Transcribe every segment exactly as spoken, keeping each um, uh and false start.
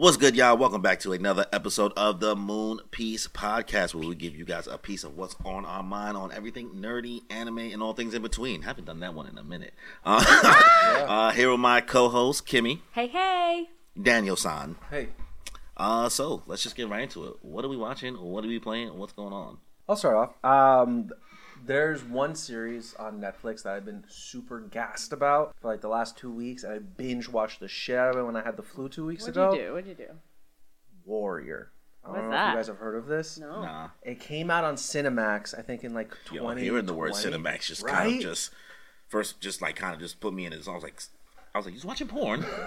What's good, y'all? Welcome back to another episode of the Moon Piece Podcast, where we give you guys a piece of what's on our mind on everything nerdy, anime, and all things in between. Haven't done that one in a minute. Uh, yeah. uh, here with my co-host, Kimmy. Hey, hey. Daniel-san. Hey. Uh, so, let's just get right into it. What are we watching? What are we playing? What's going on? I'll start off. Um, there's one series on Netflix that I've been super gassed about for like the last two weeks, and I binge watched the shit out of it when I had the flu two weeks What'd ago. What'd you do? What'd you do? Warrior. I What's don't know that? if you guys have heard of this. No. Nah. It came out on Cinemax, I think, in like twenty twenty. Yo, hearing the word Cinemax just right? kind of just, first, just like kind of just put me in it. I was like, I was like, you watching porn? What?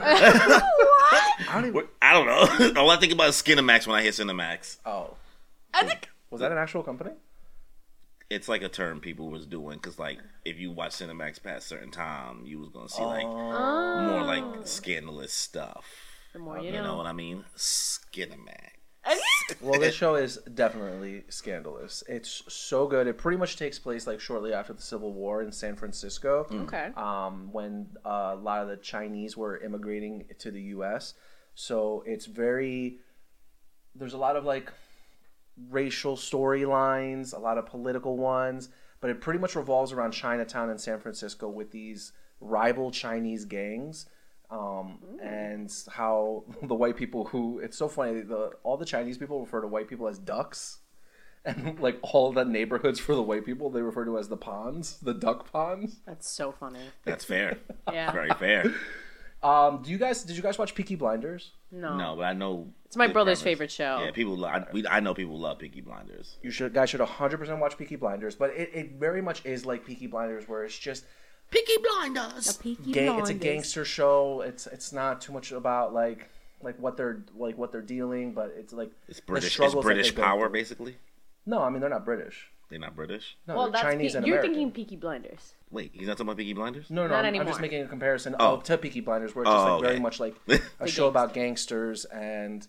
I don't even... I don't know. All I think about is Skinemax when I hear Cinemax. Oh. I think... Was that an actual company? It's like a term people was doing because, like, if you watch Cinemax past a certain time, you was gonna see like Oh. more like scandalous stuff. The more you You know. know what I mean? Skinemax. Well, this show is definitely scandalous. It's so good. It pretty much takes place like shortly after the Civil War in San Francisco. Okay. Um, when uh, a lot of the Chinese were immigrating to the U S. So it's very, there's a lot of like racial storylines, a lot of political ones, but it pretty much revolves around Chinatown and San Francisco with these rival Chinese gangs. Um, and how the white people who, it's so funny, the all the Chinese people refer to white people as ducks, and like all the neighborhoods for the white people they refer to as the ponds, the duck ponds. That's so funny. That's fair. Yeah. Very fair. Um, do you guys did you guys watch Peaky Blinders? No. No, but I know It's my the brother's premise. favorite show. Yeah, people. lo- I, we, I know people love Peaky Blinders. You should guys should one hundred percent watch Peaky Blinders, but it, it very much is like Peaky Blinders, where it's just Peaky Blinders. A Peaky gang, it's a Blinders. gangster show. It's it's not too much about like like what they're like what they're dealing, but it's like It's the British. It's struggles that British they go power, through. basically. No, I mean they're not British. They're not British. No, Well, they're that's Chinese Pe- and You're American. thinking Peaky Blinders. Wait, he's not talking about Peaky Blinders. No, no, Not I'm, I'm anymore. just making a comparison Oh. of to Peaky Blinders, where it's Oh, just like okay. very much like a show about gangsters, and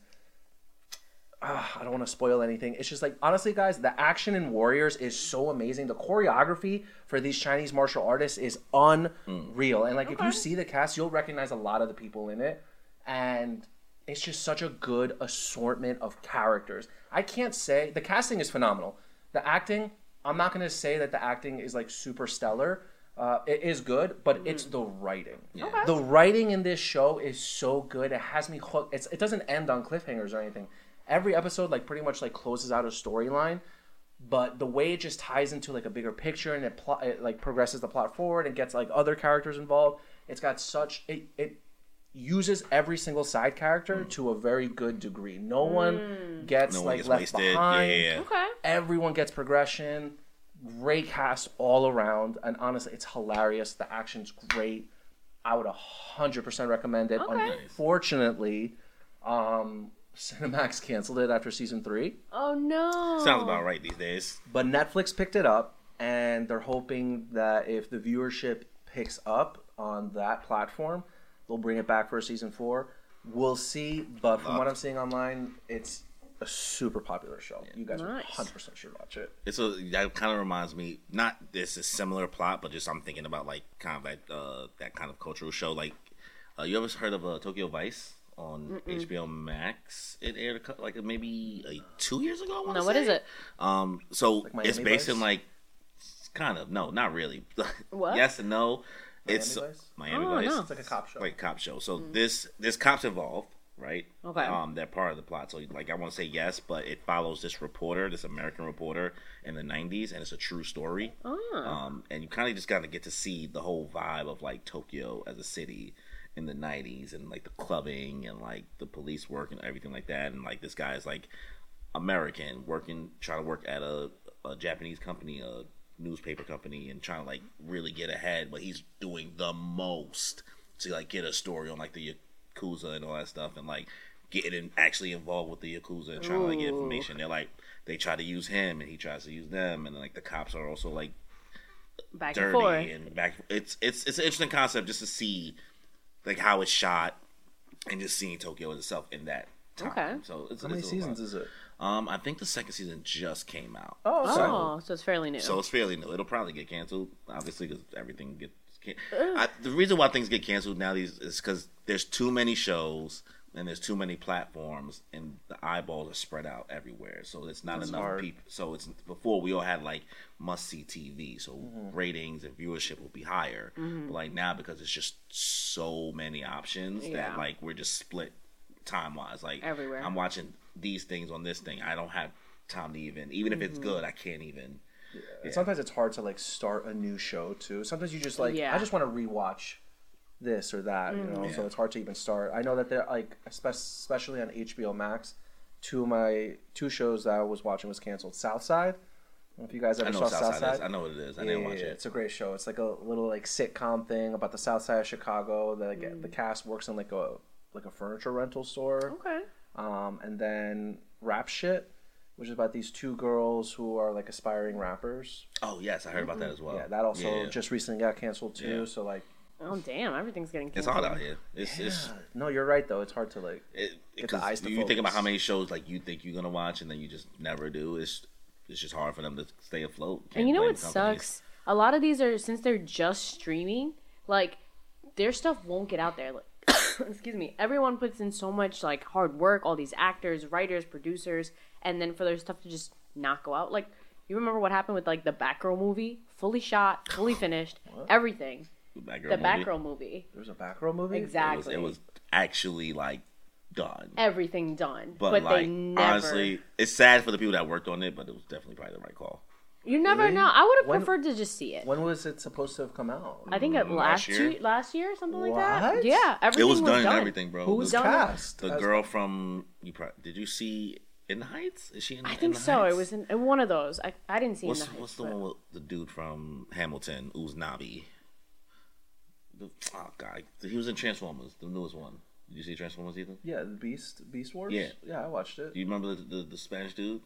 uh, I don't want to spoil anything. It's just like honestly, guys, the action in Warriors is so amazing. The choreography for these Chinese martial artists is unreal, and like if you see the cast, you'll recognize a lot of the people in it, and it's just such a good assortment of characters. I can't say the casting is phenomenal. The acting, I'm not going to say that the acting is like super stellar. Uh, it is good, but it's the writing. Okay. The writing in this show is so good. It has me hooked. It's, it doesn't end on cliffhangers or anything. Every episode like pretty much like closes out a storyline, but the way it just ties into like a bigger picture and it, pl- it like progresses the plot forward and gets like other characters involved. It's got such it it uses every single side character to a very good degree. No one gets No one like gets left wasted. behind. Yeah, yeah, yeah. Okay. Everyone gets progression. Great cast all around, and honestly, it's hilarious. The action's great. I would one hundred percent recommend it. Okay. Unfortunately, um, Cinemax canceled it after season three, Oh, no. Sounds about right these days. but Netflix picked it up, and they're hoping that if the viewership picks up on that platform, they'll bring it back for season four. We'll see, but from what I'm seeing online, it's a super popular show. You guys Nice. one hundred percent should watch it. It's a that kind of reminds me. Not this is similar plot, but just I'm thinking about like kind of like uh, that kind of cultural show. Like, uh, you ever heard of uh, Tokyo Vice on Mm-mm. H B O Max? It aired a, cou- like maybe uh, two years ago. I wanna No, what say. is it? Um, so Like Miami it's based Vice? in like kind of no, not really. What? Yes and no. Miami it's Vice? Miami Oh, Vice. no. It's like a cop show. Like cop show. So this this cops involved, right? Okay. Um, they're part of the plot. So like I want to say yes, but it follows this reporter, this American reporter in the nineties, and it's a true story. Oh. Um, and you kind of just got to get to see the whole vibe of like Tokyo as a city in the nineties, and like the clubbing and like the police work and everything like that. And like this guy is like American working, trying to work at a, a Japanese company, a newspaper company, and trying to like really get ahead, but he's doing the most to like get a story on like the Yakuza and all that stuff, and like getting in, actually involved with the Yakuza and trying to like get Ooh. information. They're like they try to use him and he tries to use them, and like the cops are also like Back and dirty forth. and back. It's it's it's an interesting concept just to see like how it's shot and just seeing Tokyo itself in that time. Okay. So it's, How many it's a seasons lot. is it? Um, I think the second season just came out. Oh, okay. Oh, so it's fairly new. So it's fairly new. It'll probably get canceled, obviously, because everything gets. Can- I, the reason why things get canceled now these is because there's too many shows and there's too many platforms, and the eyeballs are spread out everywhere. So it's not That's enough hard. people. So it's before we all had like must see T V, so Mm-hmm. ratings and viewership will be higher. But like now, because it's just so many options Yeah. that like we're just split time wise. Like Everywhere. I'm watching these things on this thing. I don't have time to even, even if it's good, I can't even. And sometimes it's hard to like start a new show too. Sometimes you just like Yeah. I just want to rewatch this or that, you know. So Yeah. it's hard to even start. I know that they're like espe- especially on H B O Max, two of my two shows that I was watching was canceled. Southside. I don't know if you guys ever I know saw what Southside Southside. is. I know what it is. I Yeah, didn't yeah, watch yeah. it. It's a great show. It's like a little like sitcom thing about the South Side of Chicago. The like, the cast works in like a like a furniture rental store. Okay. Um, and then Rap Shit, which is about these two girls who are like aspiring rappers. Oh yes, I heard about that as well. Yeah, that also Yeah. just recently got canceled too. Yeah. So like, Oh damn! Everything's getting It's canceled. hard out here. It's it's no, you're right though. It's hard to like. it, Get the 'cause eyes to you think about focus. how many shows like you think you're gonna watch and then you just never do. It's it's just hard for them to stay afloat. Can't And you know blame what companies. sucks? A lot of these are since they're just streaming, like their stuff won't get out there. Like, excuse me. Everyone puts in so much like hard work. All these actors, writers, producers, and then for their stuff to just not go out. Like you remember what happened with like the Batgirl movie? Fully shot, fully finished, everything. Batgirl The movie. Batgirl movie, There was a Batgirl movie. It was, exactly. it was actually like done. everything done, But, but, like they never. honestly, it's sad for the people that worked on it, but it was definitely probably the right call. you never Really? know. I would have When- preferred to just see it. When was it supposed to have come out? I think at Mm, last last year? year, last year, something like that. What? Yeah, everything It was done, done. and everything, bro. Who was the, done. cast? the As- girl from you? Pro- Did you see In the Heights? Is she in? I in think the so. Heights? It was in, in one of those. I, I didn't see What's, in the Heights, what's the but- one with the dude from Hamilton, Uznabi? The, oh god, he was in Transformers, the newest one. Did you see Transformers either? Yeah, the Beast, Beast Wars. Yeah. yeah, I watched it. Do you remember the, the, the Spanish dude?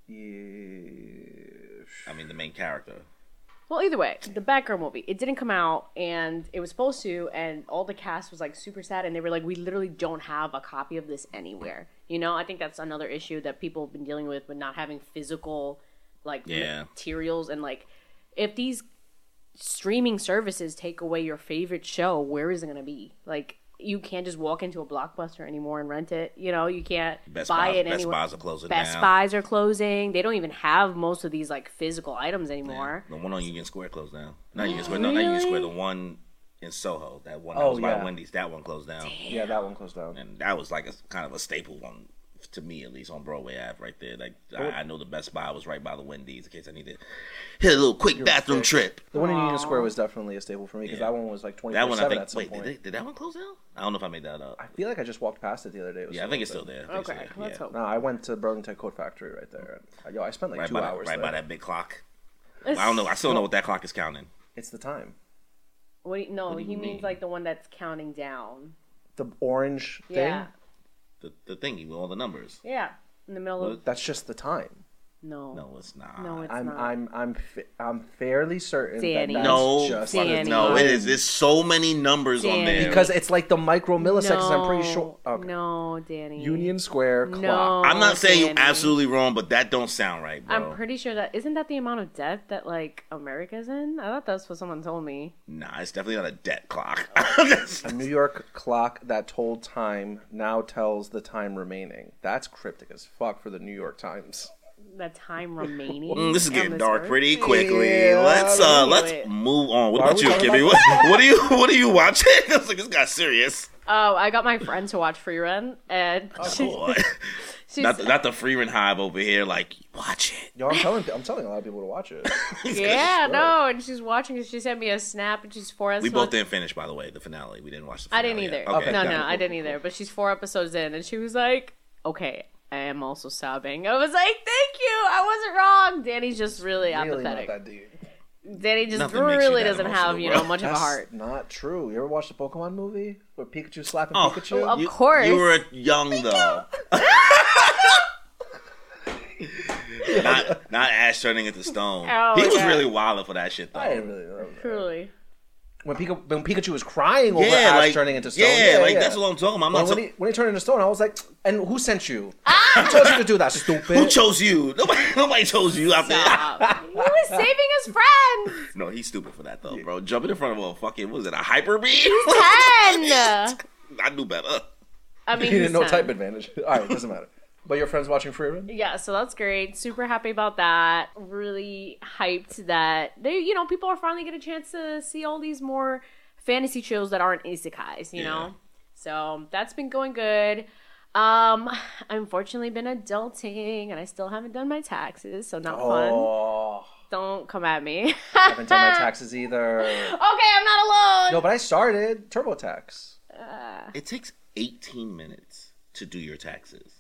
Yeah. I mean, the main character. Well, either way, the Batgirl movie, it didn't come out, and it was supposed to, and all the cast was like super sad, and they were like, we literally don't have a copy of this anywhere. You know, I think that's another issue that people have been dealing with with not having physical like Yeah. materials, and like if these streaming services take away your favorite show, where is it going to be? Like you can't just walk into a Blockbuster anymore and rent it. You know, you can't Best buy Buy- it Best anywhere. Buys are closing Best down. Buys are closing. They don't even have most of these like physical items anymore. The one on Union Square closed down. Not Union Square, no, not Union Really? Square. The one in Soho, that one that Oh, was by yeah. Wendy's, that one closed down. Yeah, that one closed down. And that was like a kind of a staple one to me, at least on Broadway Ave, right there. Like I, I know the Best Buy was right by the Wendy's in case I need to hit a little quick bathroom fixed. trip. The one in Union Aw. Square was definitely a staple for me because Yeah. that one was like twenty That four one, I seven think. at some Wait, point. did, they, did that one close down? I don't know if I made that up. I feel like I just walked past it the other day. It was Yeah, I still think it's open. still there. I think it's Okay, still there. let's Yeah. hope. No, I went to Burlington Coat Factory right there. Yo, I spent like Right, two by, hours that, right there. by that big clock. I don't know. I still know what that clock is counting. It's the time. What do you, no, What do he you means mean? like the one that's counting down. The orange thing. Yeah, The the thingy with all the numbers. yeah, in the middle of That's just the time. no, No, it's not. no, it's I'm not. I'm I'm fa- I'm fairly certain Danny. that that's no, just fuck it, Danny. no, it is. There's so many numbers on Danny. there. because it's like the micro milliseconds. I'm pretty No, sure. Okay. No, Danny. Union Square clock. No, I'm not saying Danny. you're absolutely wrong, but that don't sound right, bro. I'm pretty sure that isn't that the amount of debt that like America's in. I thought that's what someone told me. Nah, it's definitely not a debt clock. A New York clock that told time now tells the time remaining. That's cryptic as fuck for the New York Times. The time remaining. Mm, this is on getting this dark earth. pretty quickly. Yeah, let's uh, I knew let's it. move on. What Why are about we you, talking Gibby? about What, what are you What are you watching? I was like, this got serious. Oh, I got my friend to watch Free Run, and she, Boy. she's not, the, not the free rent hive over here. Like, watch it. Yo, I'm telling I'm telling a lot of people to watch it. yeah, no, and she's watching it. She sent me a snap, and she's four We episodes. both didn't finish, by the way, the finale. We didn't watch the I finale. didn't either. yet. Okay. no, yeah, no, cool, I didn't cool, either. But she's four episodes in, and she was like, "Okay, I am also sobbing." I was like, "Thank you, I wasn't wrong." Danny's just really Really not apathetic. that deep. Danny just Nothing makes you really that doesn't emotional, have, you bro. know, much of a That's heart. not true. You ever watched the Pokemon movie where Pikachu slapping Oh, Pikachu? Of you, course. You were young, though. not, not Ash turning into stone. Oh, he was yeah. really wild for that shit, though. I didn't really know. Truly. When Pikachu, when Pikachu was crying over Yeah, Ash like turning into stone. Yeah, Yeah, like yeah. that's what I'm talking about. I'm When, not when, talking. he, when he turned into stone, I was like, and who sent you? Who told you to do that, stupid? Who chose you? Nobody, nobody chose you out there. Stop. He was saving his friend. No, he's stupid for that though, bro. Jumping in front of a fucking, what was it, a hyper beam? Ten. I knew better. I mean, He didn't know he's type ten. advantage. All right, doesn't matter. But your friend's watching Freerun? Yeah, so that's great. Super happy about that. Really hyped that they, you know, people are finally getting a chance to see all these more fantasy shows that aren't isekais, you Yeah. know? So that's been going good. Um, I've unfortunately been adulting and I still haven't done my taxes, so not fun. Oh, Don't come at me. I haven't done my taxes either. Okay, I'm not alone. No, but I started TurboTax. Uh, It takes eighteen minutes to do your taxes.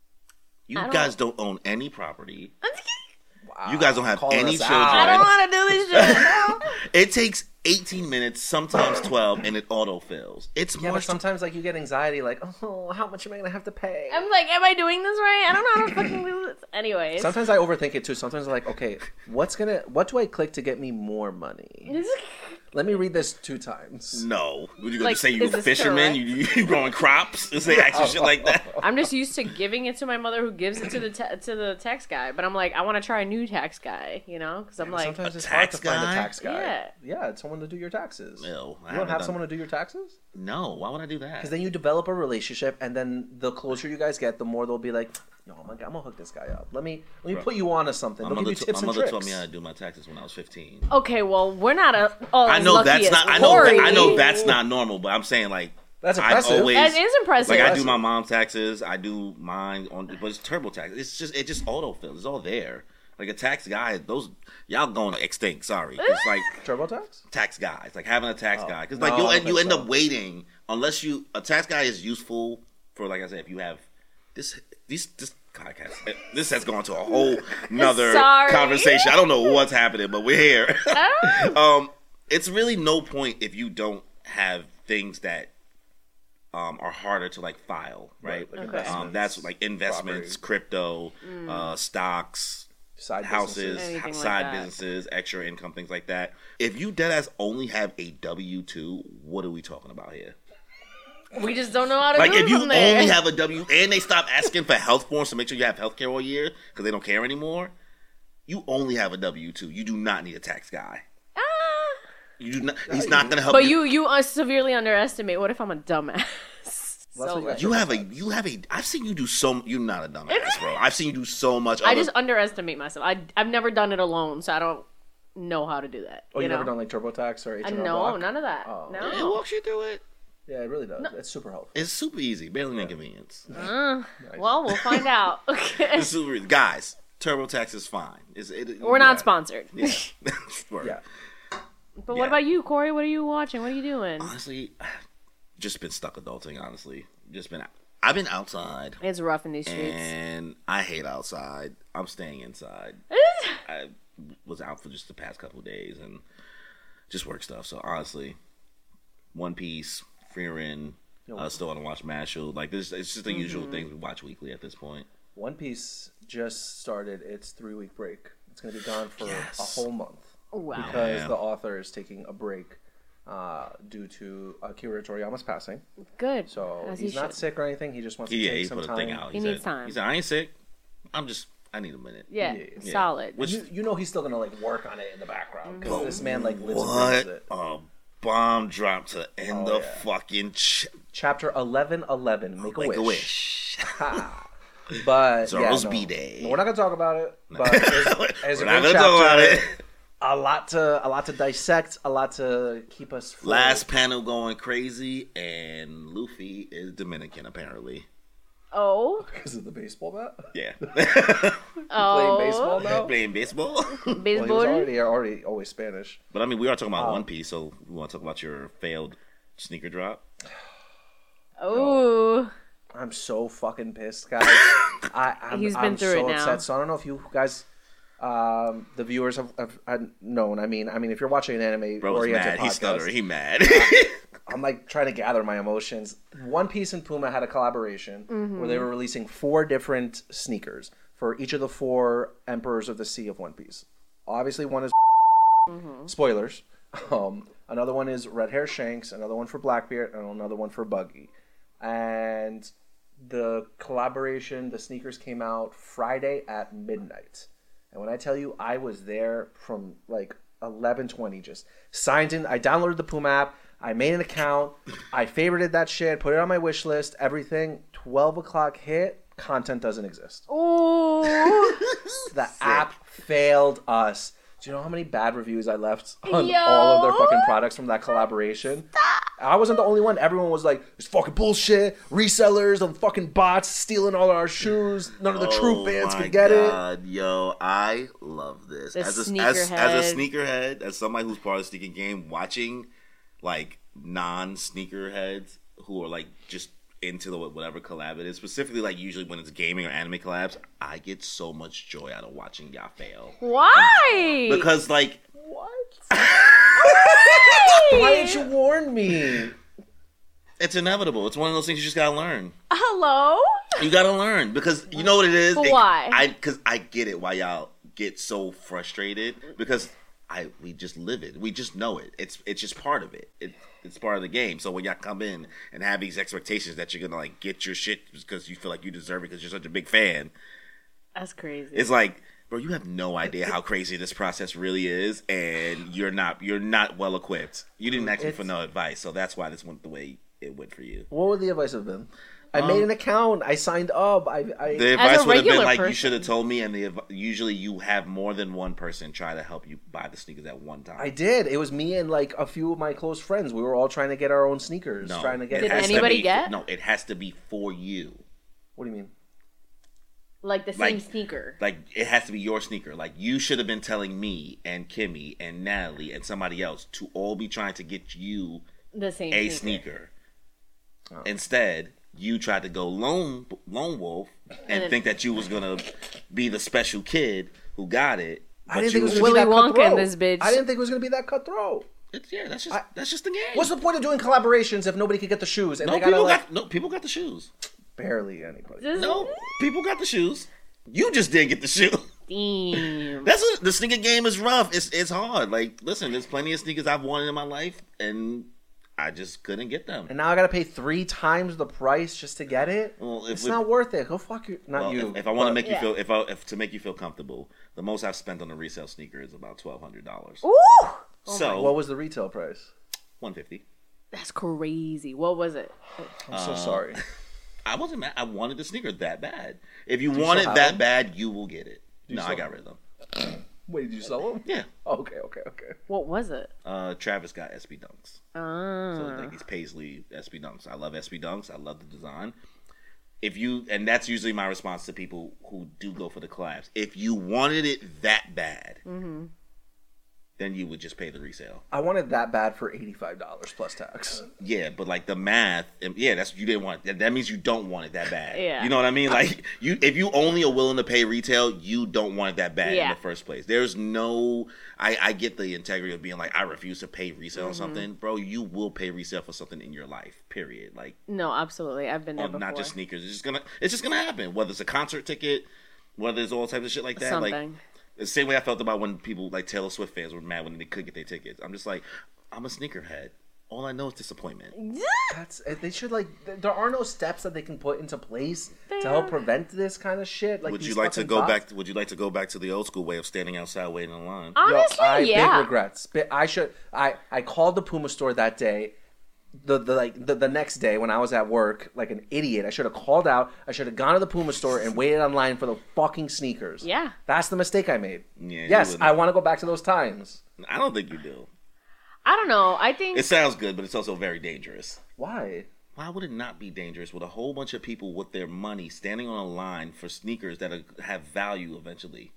You I don't- guys don't own any property. Wow. You guys don't have Calling any us children. out. I don't want to do this shit. It takes eighteen minutes, sometimes twelve, and it autofills. It's Yeah, more but sometimes like you get anxiety, like, oh, how much am I gonna have to pay? I'm like, am I doing this right? I don't know how to fucking do this. Anyways. Sometimes I overthink it too. Sometimes I'm like, okay, what's gonna, what do I click to get me more money? Let me read this two times. No. What, you going to Like, say you is a this fisherman? correct? You, you growing crops? Is they ask you shit like that? I'm just used to giving it to my mother, who gives it to the ta- to the tax guy. But I'm like, I want to try a new tax guy, you know? Because I'm like, Sometimes A it's hard to tax find a guy? tax guy. Yeah. Yeah, it's someone to do your taxes. No, I You don't haven't have done- someone to do your taxes? No, why would I do that? Because then you develop a relationship, and then the closer you guys get, the more they'll be like, "Yo, I'm gonna, I'm gonna hook this guy up. Let me let me Bro. put you on to something. My They'll give mother, you t- tips my and mother tricks." told me how to do my taxes when I was fifteen. okay, well, we're not a. Oh, I know lucky that's as not. I know. Corey. That, I know that's not normal. But I'm saying like That's I've impressive. always, That is impressive. Like I do Impressive. my mom's taxes. I do mine on, but it's TurboTax. It's just it just autofills. It's all there. Like a tax guy, those y'all going extinct. Sorry, it's like TurboTax? tax guys, like having a tax Oh. guy, because No, like I you don't end you think end so. up waiting unless you a tax guy is useful for, like I said, if you have this this this podcast. This has gone to a whole nother Sorry. conversation. I don't know what's happening, but we're here. Ah. um, it's really no point if you don't have things that um are harder to like file, right? Right, like Okay. Um, that's like investments, property. crypto, uh, stocks, Side houses, businesses. Anything like side that. businesses, extra income, things like that. If you deadass only have a W two, what are we talking about here? We just don't know how to Like do if you from there. only have a W and they stop asking for health forms to make sure you have health care all year because they don't care anymore, you only have a W two. You do not need a tax guy. Ah. You do not. He's not going to help But you. you you uh, severely underestimate. What if I'm a dumbass? what so you like, You have a. You have a. I've seen you do so. You're not a dumbass, bro. I've seen you do so much. I other- just underestimate myself. I I've never done it alone, so I don't know how to do that. Oh, you, you know? never done like TurboTax or H Uh, and R no, Block? none of that. Oh. No. It walks you through it. Yeah, it really does. It's super helpful. It's super easy. Barely an inconvenience. Uh, well, we'll find out. Okay. It's super easy. Guys, TurboTax is fine. It's, it, We're not yeah. sponsored. Yeah. Word. Yeah. But Yeah. what about you, Corey? What are you watching? What are you doing? Honestly, just been stuck adulting. Honestly, just been. I've been outside, It's rough in these streets. and I hate outside. I'm staying inside. I was out for just the past couple of days and just work stuff. So honestly, One Piece, Frieren, uh, still want to watch Mashle. Like this, it's just the usual things we watch weekly at this point. One Piece just started its three week break. It's going to be gone for Yes. a whole month Wow. because Yeah. the author is taking a break uh, due to Akira Toriyama's passing. Good. So As he's he not should. sick or anything. He just wants to Yeah, take he some put a time. thing out. He said, needs time. He said, "I ain't sick. I'm just. I need a minute." Yeah, Yeah. Yeah. solid. Which- You, you know he's still going to like work on it in the background because this man like lives and What breathes it. a bomb drop to end Oh, the yeah. fucking ch- Chapter eleven eleven, Make a Make Wish. a wish. Ha. But Zorro's yeah, no. B-Day. No, we're not gonna talk about it. But it's, it's We're a not great gonna talk about chapter. it. A lot to a lot to dissect. A lot to keep us. Full. Last panel going crazy, and Luffy is Dominican apparently. Oh. because of the baseball bat. Yeah, Oh. Playing baseball now. playing baseball. Well, he Baseball. was already already always Spanish. But I mean, we are talking about Um, One Piece, so we want to talk about your failed sneaker drop. Oh. I'm so fucking pissed, guys. I, I'm, He's been I'm through so it now. upset. So I don't know if you guys, um, the viewers have, have, have known. I mean, I mean, if you're watching an anime Bro was oriented mad. He podcast, stuttered. He mad. I'm like trying to gather my emotions. One Piece and Puma had a collaboration Mm-hmm. where they were releasing four different sneakers for each of the four Emperors of the Sea of One Piece. Obviously, one is Mm-hmm. spoilers. Um, another one is Red Hair Shanks. Another one for Blackbeard, and another one for Buggy. And the collaboration, the sneakers came out Friday at midnight. And when I tell you, I was there from like eleven twenty, just signed in. I downloaded the Puma app. I made an account. I favorited that shit. Put it on my wish list. Everything. Twelve o'clock hit. Content doesn't exist. Ooh. The app failed us. Do you know how many bad reviews I left on Yo. all of their fucking products from that collaboration? Stop. I wasn't the only one. Everyone was like, it's fucking bullshit. Resellers and fucking bots stealing all our shoes. None of the true fans my can get God, Yo, I love this. The as, a, as, sneakerhead. as a sneakerhead, as somebody who's part of the sneaker game, watching like non-sneakerheads who are like just into the whatever collab it is, specifically like usually when it's gaming or anime collabs, I get so much joy out of watching y'all fail. Why? Because like it. What? Why didn't you warn me? it's inevitable. It's one of those things you just gotta learn. Hello? You gotta learn because you know what it is. But It- why? I because I get it why y'all get so frustrated because I we just live it. We just know it. It's it's just part of it. It it's part of the game. So when y'all come in and have these expectations that you're gonna like get your shit because you feel like you deserve it because you're such a big fan, That's crazy. it's like, bro, you have no idea how crazy this process really is, and you're not you're not well equipped. You didn't ask me for It's- no advice, so that's why this went the way it went for you. What would the advice have been? I made an account. I signed up. I. I The advice would have been regular like, you person. should have told me, and the adv- usually you have more than one person try to help you buy the sneakers at one time. I did. It was me and like a few of my close friends. We were all trying to get our own sneakers. No, Trying to get. it Did has to anybody be- get? No, it has to be for you. What do you mean? like the same like- sneaker. Like, it has to be your sneaker. Like, you should have been telling me and Kimmy and Natalie and somebody else to all be trying to get you The same a sneaker. sneaker. Instead, you tried to go lone lone wolf and, And it- think that you was gonna be the special kid who got it. I but didn't think you it was was- gonna Willy be that Wonka in cutthroat. this bitch. I didn't think it was gonna be that cutthroat. It's, yeah, that's just I- that's just the game. What's the point of doing collaborations if nobody could get the shoes and no they gotta people like got no people got the shoes. barely anybody? Just- No, people got the shoes. You just didn't get the shoe. Damn. That's what the sneaker game is rough. It's it's hard. Like, listen, there's plenty of sneakers I've wanted in my life, and I just couldn't get them. And now I gotta pay three times the price just to get it. Well, if it's we- not worth it. Go fuck you. Not Well, you. if, if I want to but- make you Yeah. feel, if I if to make you feel comfortable, the most I've spent on a resale sneaker is about twelve hundred dollars. Ooh! So what was the retail price? one fifty. That's crazy. What was it? I'm Uh, so sorry. I wasn't mad. I wanted the sneaker that bad. If you you want it still have that them? bad, you will get it. you No, still I got have rid of them. Wait, did you sell them? Yeah. Okay, okay, okay. What was it? Uh, Travis got S B Dunks. Ah. So like these Paisley S B Dunks. I love S B Dunks. I love the design. If you and that's usually my response to people who do go for the collabs. If you wanted it that bad, Mm-hmm. then you would just pay the resale. I wanted that bad for eighty-five dollars plus tax. Yeah, but like the math, yeah, that's you didn't want. That, that means you don't want it that bad. Yeah. You know what I mean? Like you, if you only are willing to pay retail, you don't want it that bad in Yeah. the first place. There's no. I, I get the integrity of being like, I refuse to pay resale Mm-hmm. on something, bro. You will pay resale for something in your life. Period. Like No, absolutely. I've been there on before. not just sneakers. It's just gonna. It's just gonna happen. Whether it's a concert ticket, whether it's all types of shit like that. Like Something. the same way I felt about when people like Taylor Swift fans were mad when they could get their tickets. I'm just like, I'm a sneakerhead. All I know is disappointment. That's they should like. There are no steps that they can put into place to help prevent this kind of shit. Like Would you these like to fucking go bots. back? Would you like to go back to the old school way of standing outside waiting in line? Honestly, Yo, I yeah. big regrets. Bi- I should. I I called the Puma store that day. The, the like the, the next day when I was at work like an idiot. I should have called out. I should have gone to the Puma store and waited online for the fucking sneakers. Yeah. That's the mistake I made. Yeah, you yes, wouldn't. I want to go back to those times. I don't think you do. I don't know. I think It sounds good, but it's also very dangerous. Why? Why would it not be dangerous with a whole bunch of people with their money standing on a line for sneakers that are, have value eventually?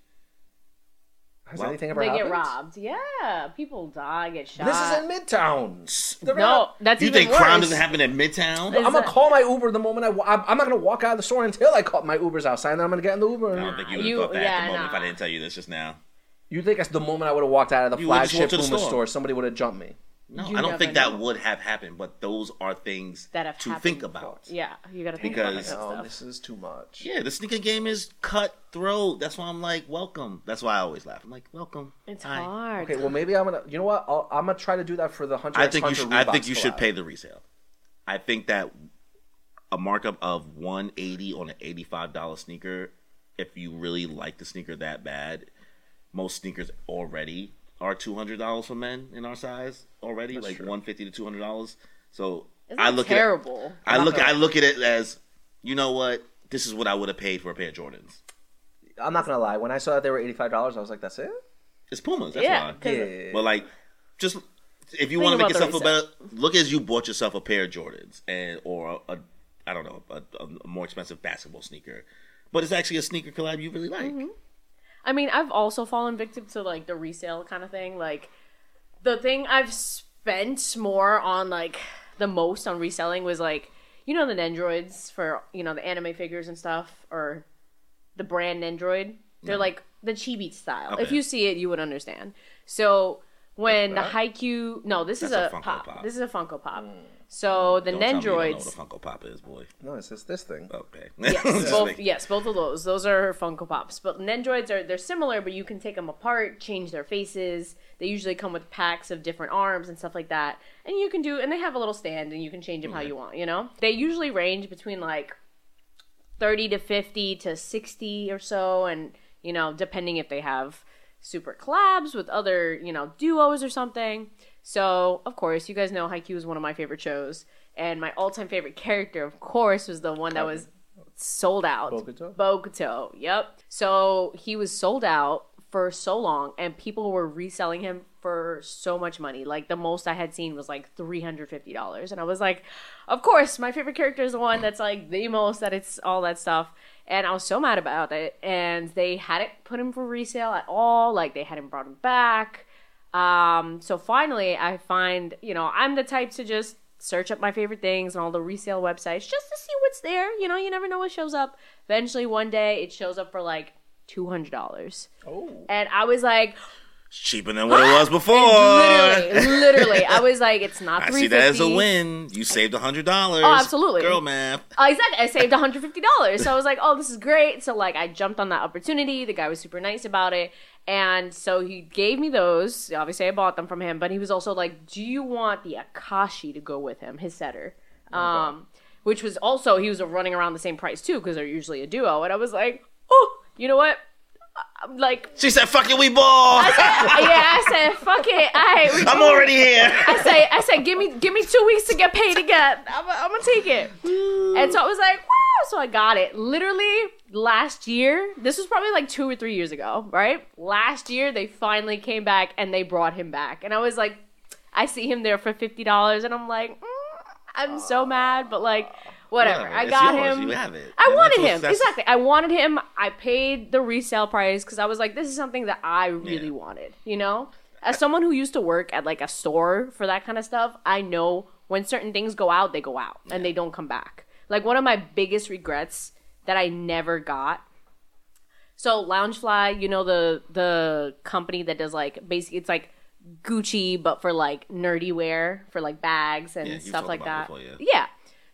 Has Well, anything ever they happened? get robbed. Yeah, people die, get shot. This is in Midtown. They're no, gonna- that's You even think worse. crime doesn't happen in Midtown? Is I'm gonna that- call my Uber the moment I. wa- I'm I'm not gonna walk out of the store until I call my Uber's outside, and then I'm gonna get in the Uber. I don't think you would have You- thought that at yeah, the moment if nah. I didn't tell you this just now. You think that's the moment I would have walked out of the You would've just flagship walked to the Puma store. store, somebody would have jumped me. No, You I don't never think that know. would have happened, but those are things that have to happened think before. about. Yeah, you gotta think Because- about that No, stuff. this is too much. Yeah, the sneaker game is cutthroat. That's why I'm like, welcome. That's why I always laugh. I'm like, welcome. It's Hi. hard. Okay, well maybe I'm gonna. You know what? I'll, I'm gonna try to do that for the Hunter I X think you Hunter should. I Reeboks think you should collab. pay the resale. I think that a markup of one eighty on an eighty-five dollar sneaker, if you really like the sneaker that bad, most sneakers already are two hundred dollars for men in our size already, That's like true. one fifty to two hundred dollars. So Isn't I that look terrible? at it, I I'm look not gonna- I look at it as, you know what, this is what I would have paid for a pair of Jordans. I'm not gonna lie. When I saw that they were eighty-five dollars, I was like, "That's it." It's Pumas, that's Yeah, why. 'cause- Yeah. But like, just if you Think want to make about the yourself a better, resale. look as you bought yourself a pair of Jordans and or a, a I don't know a, a more expensive basketball sneaker, but it's actually a sneaker collab you really like. Mm-hmm. I mean, I've also fallen victim to like the resale kind of thing. Like the thing I've spent more on, like the most on reselling was like, you know, the Nendroids for, you know, the anime figures and stuff, or the brand Nendroid. They're No. like the Chibi style. If Okay. you see it, you would understand. So when the That? Haikyuu, no, this is That's a, a Funko pop. Pop. This is a Funko Pop. So the Don't tell me you don't know Nendroids. what a Funko Pop is, boy. No, it's just this thing. Okay. Yes, both. Yes, both of those. Those are Funko Pops. But Nendroids are they're similar, but you can take them apart, change their faces. They usually come with packs of different arms and stuff like that. And you can do, and they have a little stand, and you can change them how Okay. you want. You know, they usually range between like thirty to fifty to sixty or so, and you know, depending if they have super collabs with other, you know, duos or something. So, of course, you guys know Haikyuu is one of my favorite shows. And my all-time favorite character, of course, was the one that was sold out. Bokuto? Bokuto, yep. So, he was sold out for so long, and people were reselling him for so much money. Like, the most I had seen was, like, three hundred fifty dollars. And I was like, of course, my favorite character is the one that's, like, the most, that it's all that stuff. And I was so mad about it. And they hadn't put him for resale at all. Like, they hadn't brought him back. Um, so finally, I find, you know, I'm the type to just search up my favorite things on all the resale websites just to see what's there. You know, you never know what shows up. Eventually, one day, it shows up for, like, two hundred dollars. Oh. And I was like... It's cheaper than what it was before. Literally, literally. I was like, it's not I three see fifty. that as a win. You saved one hundred dollars. Oh, absolutely. Girl math. Uh, exactly. I saved one hundred fifty dollars. So I was like, oh, this is great. So, like, I jumped on that opportunity. The guy was super nice about it. And so he gave me those. Obviously, I bought them from him. But he was also like, do you want the Akashi to go with him, his setter? Um, which was also, he was running around the same price, too, because they're usually a duo. And I was like, oh, you know what? I'm like... She said, fuck it, we ball. yeah, I said, fuck it. I, we I'm go. already here. I say, I said, give me, give me two weeks to get paid again. I'm, I'm gonna take it. And so I was like, wow. So I got it. Literally last year. This was probably like two or three years ago, right? Last year they finally came back and they brought him back, and I was like, I see him there for fifty dollars, and I'm like, mm, I'm so mad, but like. Whatever. Whatever. I It's got yours. him. You have it. I And wanted that's what- him. that's- Exactly. I wanted him. I paid the resale price because I was like, this is something that I really Yeah. wanted, you know? As someone who used to work at like a store for that kind of stuff, I know when certain things go out, they go out and they don't come back. Like one of my biggest regrets that I never got. So Loungefly, you know, the the company that does like basically it's like Gucci but for like nerdy wear for like bags and Yeah, you've stuff talked like about that. it before, yeah. Yeah.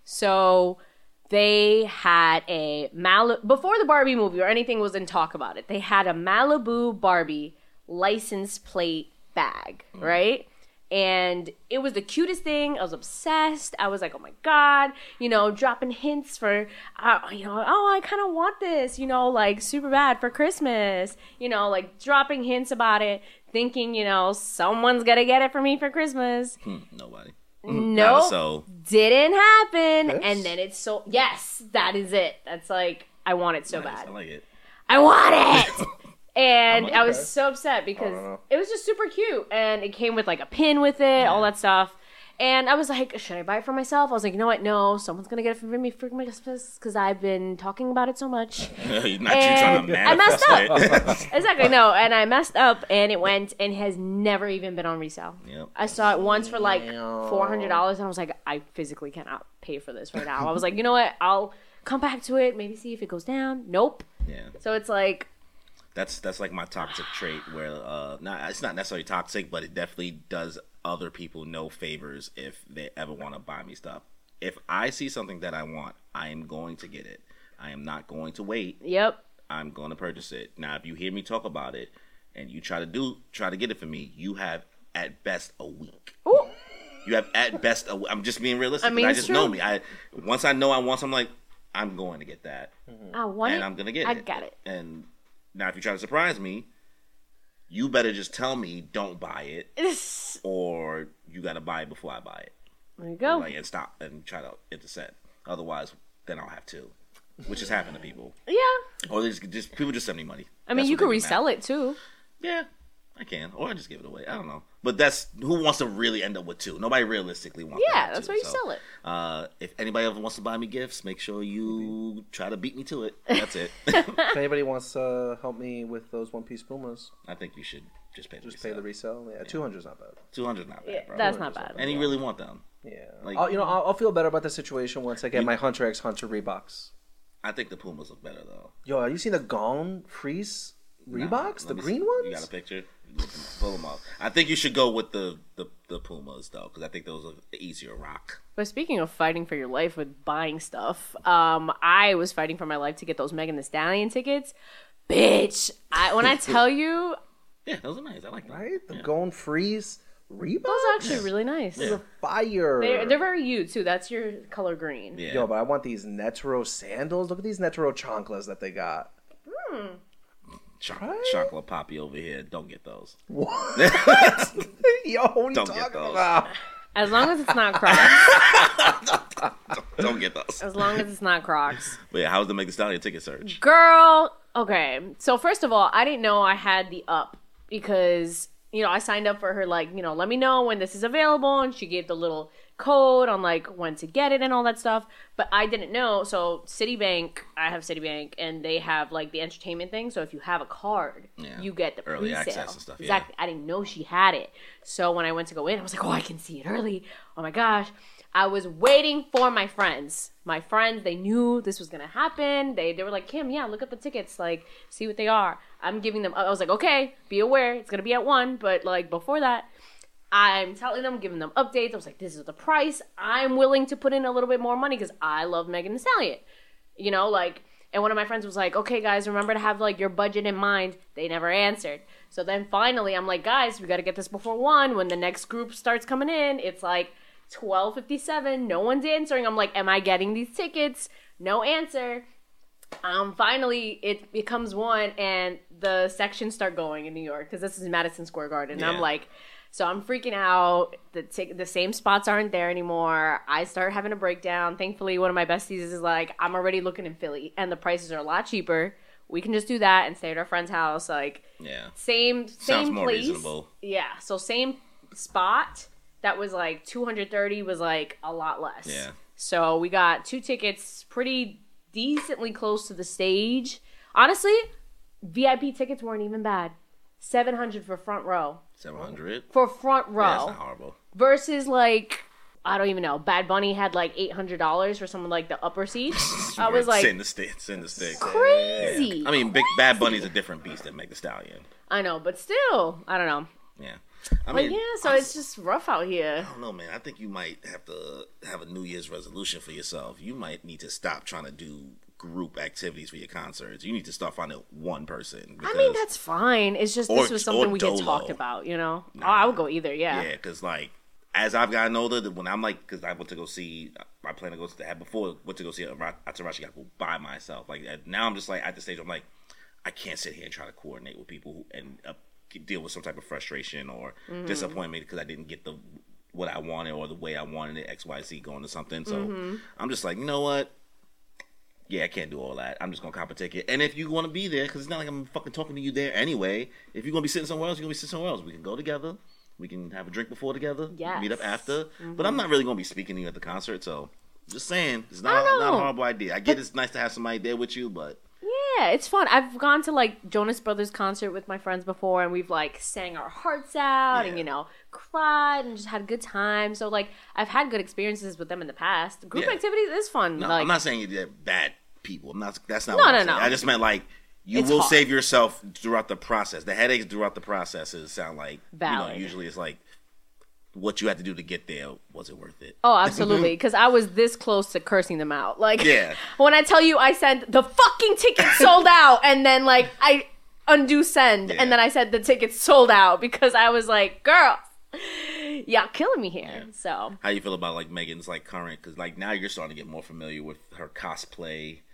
So they had a Mal before the Barbie movie or anything was in talk about it. They had a Malibu Barbie license plate bag, Mm. right? And it was the cutest thing. I was obsessed. I was like, oh my God, you know, dropping hints for, uh, you know, oh, I kind of want this, you know, like super bad for Christmas, you know, like dropping hints about it, thinking, you know, someone's going to get it for me for Christmas. Hmm, nobody. No, So didn't happen. Yes? And then it's so, yes, that is it. That's like, I want it so nice. bad. I like it. I want it. And I'm I was okay. so upset because don't know. it was just super cute. And it came with like a pin with it, all that stuff. And I was like, should I buy it for myself? I was like, you know what? No, someone's going to get it for me for my Christmas because I've been talking about it so much. Not you trying And to I messed manifest it. Exactly, no. And I messed up and it went and has never even been on resale. Yep. I saw it once for like Damn. four hundred dollars and I was like, I physically cannot pay for this right now. I was like, you know what? I'll come back to it, maybe see if it goes down. Nope. Yeah. So it's like, That's that's like my toxic trait where uh not it's not necessarily toxic, but it definitely does other people no favors if they ever want to buy me stuff. If I see something that I want, I am going to get it. I am not going to wait. yep. I'm going to purchase it. Now, if you hear me talk about it and you try to do try to get it for me, you have at best a week. Ooh. You have at best a, I'm just being realistic. I mean, I it's just true. know me. I once I know I want something, like I'm going to get that. I want And it. I'm gonna get I it. got it. And now, if you try to surprise me, you better just tell me don't buy it, It's- or you got to buy it before I buy it. there you go. Like, and stop and try to intercept. Otherwise, then I'll have two, which has happened to people. Yeah. Or they just, just people just send me money. I mean, That's you what could they do resell now. it too. Yeah, I can, or I just give it away. I don't know, but that's who wants to really end up with two. Nobody realistically wants. to Yeah, have that's two, why you so, sell it. Uh, if anybody ever wants to buy me gifts, make sure you try to beat me to it. That's it. If anybody wants to help me with those One Piece Pumas, I think you should just pay the just pay the resale. resale. Yeah, two hundred is not bad. Two hundred not bad, Yeah, bro. that's not bad. And you really want them? Yeah, Like- I'll, you know, I'll, I'll feel better about the situation once I get my Hunter x Hunter Reeboks. I think the Pumas look better though. Yo, have you seen the Gone Freeze Nah, Reeboks, let the me green see. ones? You got a picture? Look them- Pull them up. I think you should go with the the, the Pumas though, because I think those are easier rock. But speaking of fighting for your life with buying stuff, um, I was fighting for my life to get those Megan Thee Stallion tickets. Bitch, I, when I tell you, Yeah, those are nice. I like them. Right? The Yeah. Gone Freeze Reeboks? those are actually really nice. Those are fire. They're, they're very you too. That's your color green. Yeah. Yo, but I want these Netro sandals. Look at these Netro chanclas that they got. Choc- Right? Chocolate Poppy over here. Don't get those. What? Yo, what are you Don't get talking those. about? As long as it's not Crocs. Don't get those. As long as it's not Crocs. But yeah, how's the Megan Thee Stallion ticket search? Girl, okay. So first of all, I didn't know I had the up because, you know, I signed up for her like, you know, let me know when this is available, and she gave the little code on like when to get it and all that stuff. But I didn't know. So Citibank, I have Citibank, and they have like the entertainment thing. So if you have a card, Yeah. you get the Early pre-sale. access and stuff, yeah. Exactly. I didn't know she had it. So when I went to go in, I was like, oh, I can see it early. Oh my gosh. I was waiting for my friends. My friends, they knew this was gonna happen. They they were like, Kim, yeah, look at the tickets, like, see what they are. I'm giving them. I was like, okay, be aware, it's gonna be at one. But like before that, I'm telling them, giving them updates. I was like, this is the price. I'm willing to put in a little bit more money because I love Megan Thee Stallion. You know, like, and one of my friends was like, okay, guys, remember to have like your budget in mind. They never answered. So then finally, I'm like, guys, we got to get this before one. When the next group starts coming in, it's like twelve fifty-seven. No one's answering. I'm like, am I getting these tickets? No answer. Um, finally, it becomes one, and the sections start going in New York because this is Madison Square Garden. And I'm Yeah. like, so I'm freaking out. The t- the same spots aren't there anymore. I start having a breakdown. Thankfully, one of my besties is like, I'm already looking in Philly, and the prices are a lot cheaper. We can just do that and stay at our friend's house. Like, Yeah. same Sounds same more place. reasonable. Yeah. So same spot that was like two hundred thirty was like a lot less. Yeah. So we got two tickets pretty decently close to the stage. Honestly, V I P tickets weren't even bad. seven hundred for front row. seven hundred? For front Yeah, that's row. not horrible. Versus like, I don't even know. Bad Bunny had like eight hundred dollars for someone like the upper seats. I was like, Send the stick. Send the stick. crazy. I mean, Big Bad Bunny's a different beast than Meg Thee Stallion. I know, but still, I don't know. Yeah. I But mean, yeah, so I, it's just rough out here. I don't know, man. I think you might have to have a New Year's resolution for yourself. You might need to stop trying to do group activities for your concerts. You need to start finding one person. I mean, because- that's fine. It's just Or- this was something or we get Dolo. talked about, you know? Oh, I would go either, yeah. Yeah, because like as I've gotten older, that when I'm like, because I went to go see, I plan to go to had before went to go see Atarashi Gakpo by myself. Like now, I'm just like at the stage, I'm like, I can't sit here and try to coordinate with people who, and uh, deal with some type of frustration or Mm-hmm. disappointment because I didn't get the what I wanted or the way I wanted it. X Y Z going to something, so Mm-hmm. I'm just like, you know what? Yeah, I can't do all that. I'm just gonna cop a ticket. And if you want to be there, because it's not like I'm fucking talking to you there anyway. If you're gonna be sitting somewhere else, you're gonna be sitting somewhere else. We can go together. We can have a drink before together. Yes. Meet up after. Mm-hmm. But I'm not really gonna be speaking to you at the concert, so just saying, it's I not, don't not a know. horrible idea. I get it's nice to have somebody there with you, but Yeah, it's fun. I've gone to like Jonas Brothers concert with my friends before, and we've like sang our hearts out and, Yeah. you know, cried and just had a good time. So like I've had good experiences with them in the past. Group Yeah. activities is fun. no, like, I'm not saying they're bad people. I'm not. That's not. No, what no, I'm saying. no. I just meant like you It's will hard. save yourself throughout the process. The headaches throughout the processes sound like Valid. You know, usually it's like what you had to do to get there. Was it worth it? Oh, absolutely. Because I was this close to cursing them out. Like, Yeah. when I tell you I sent the fucking ticket sold out, and then like I undo send, Yeah. and then I said the ticket's sold out because I was like, girl, y'all killing me here. Yeah. So How you feel about like Megan's like current? Because like now you're starting to get more familiar with her cosplay.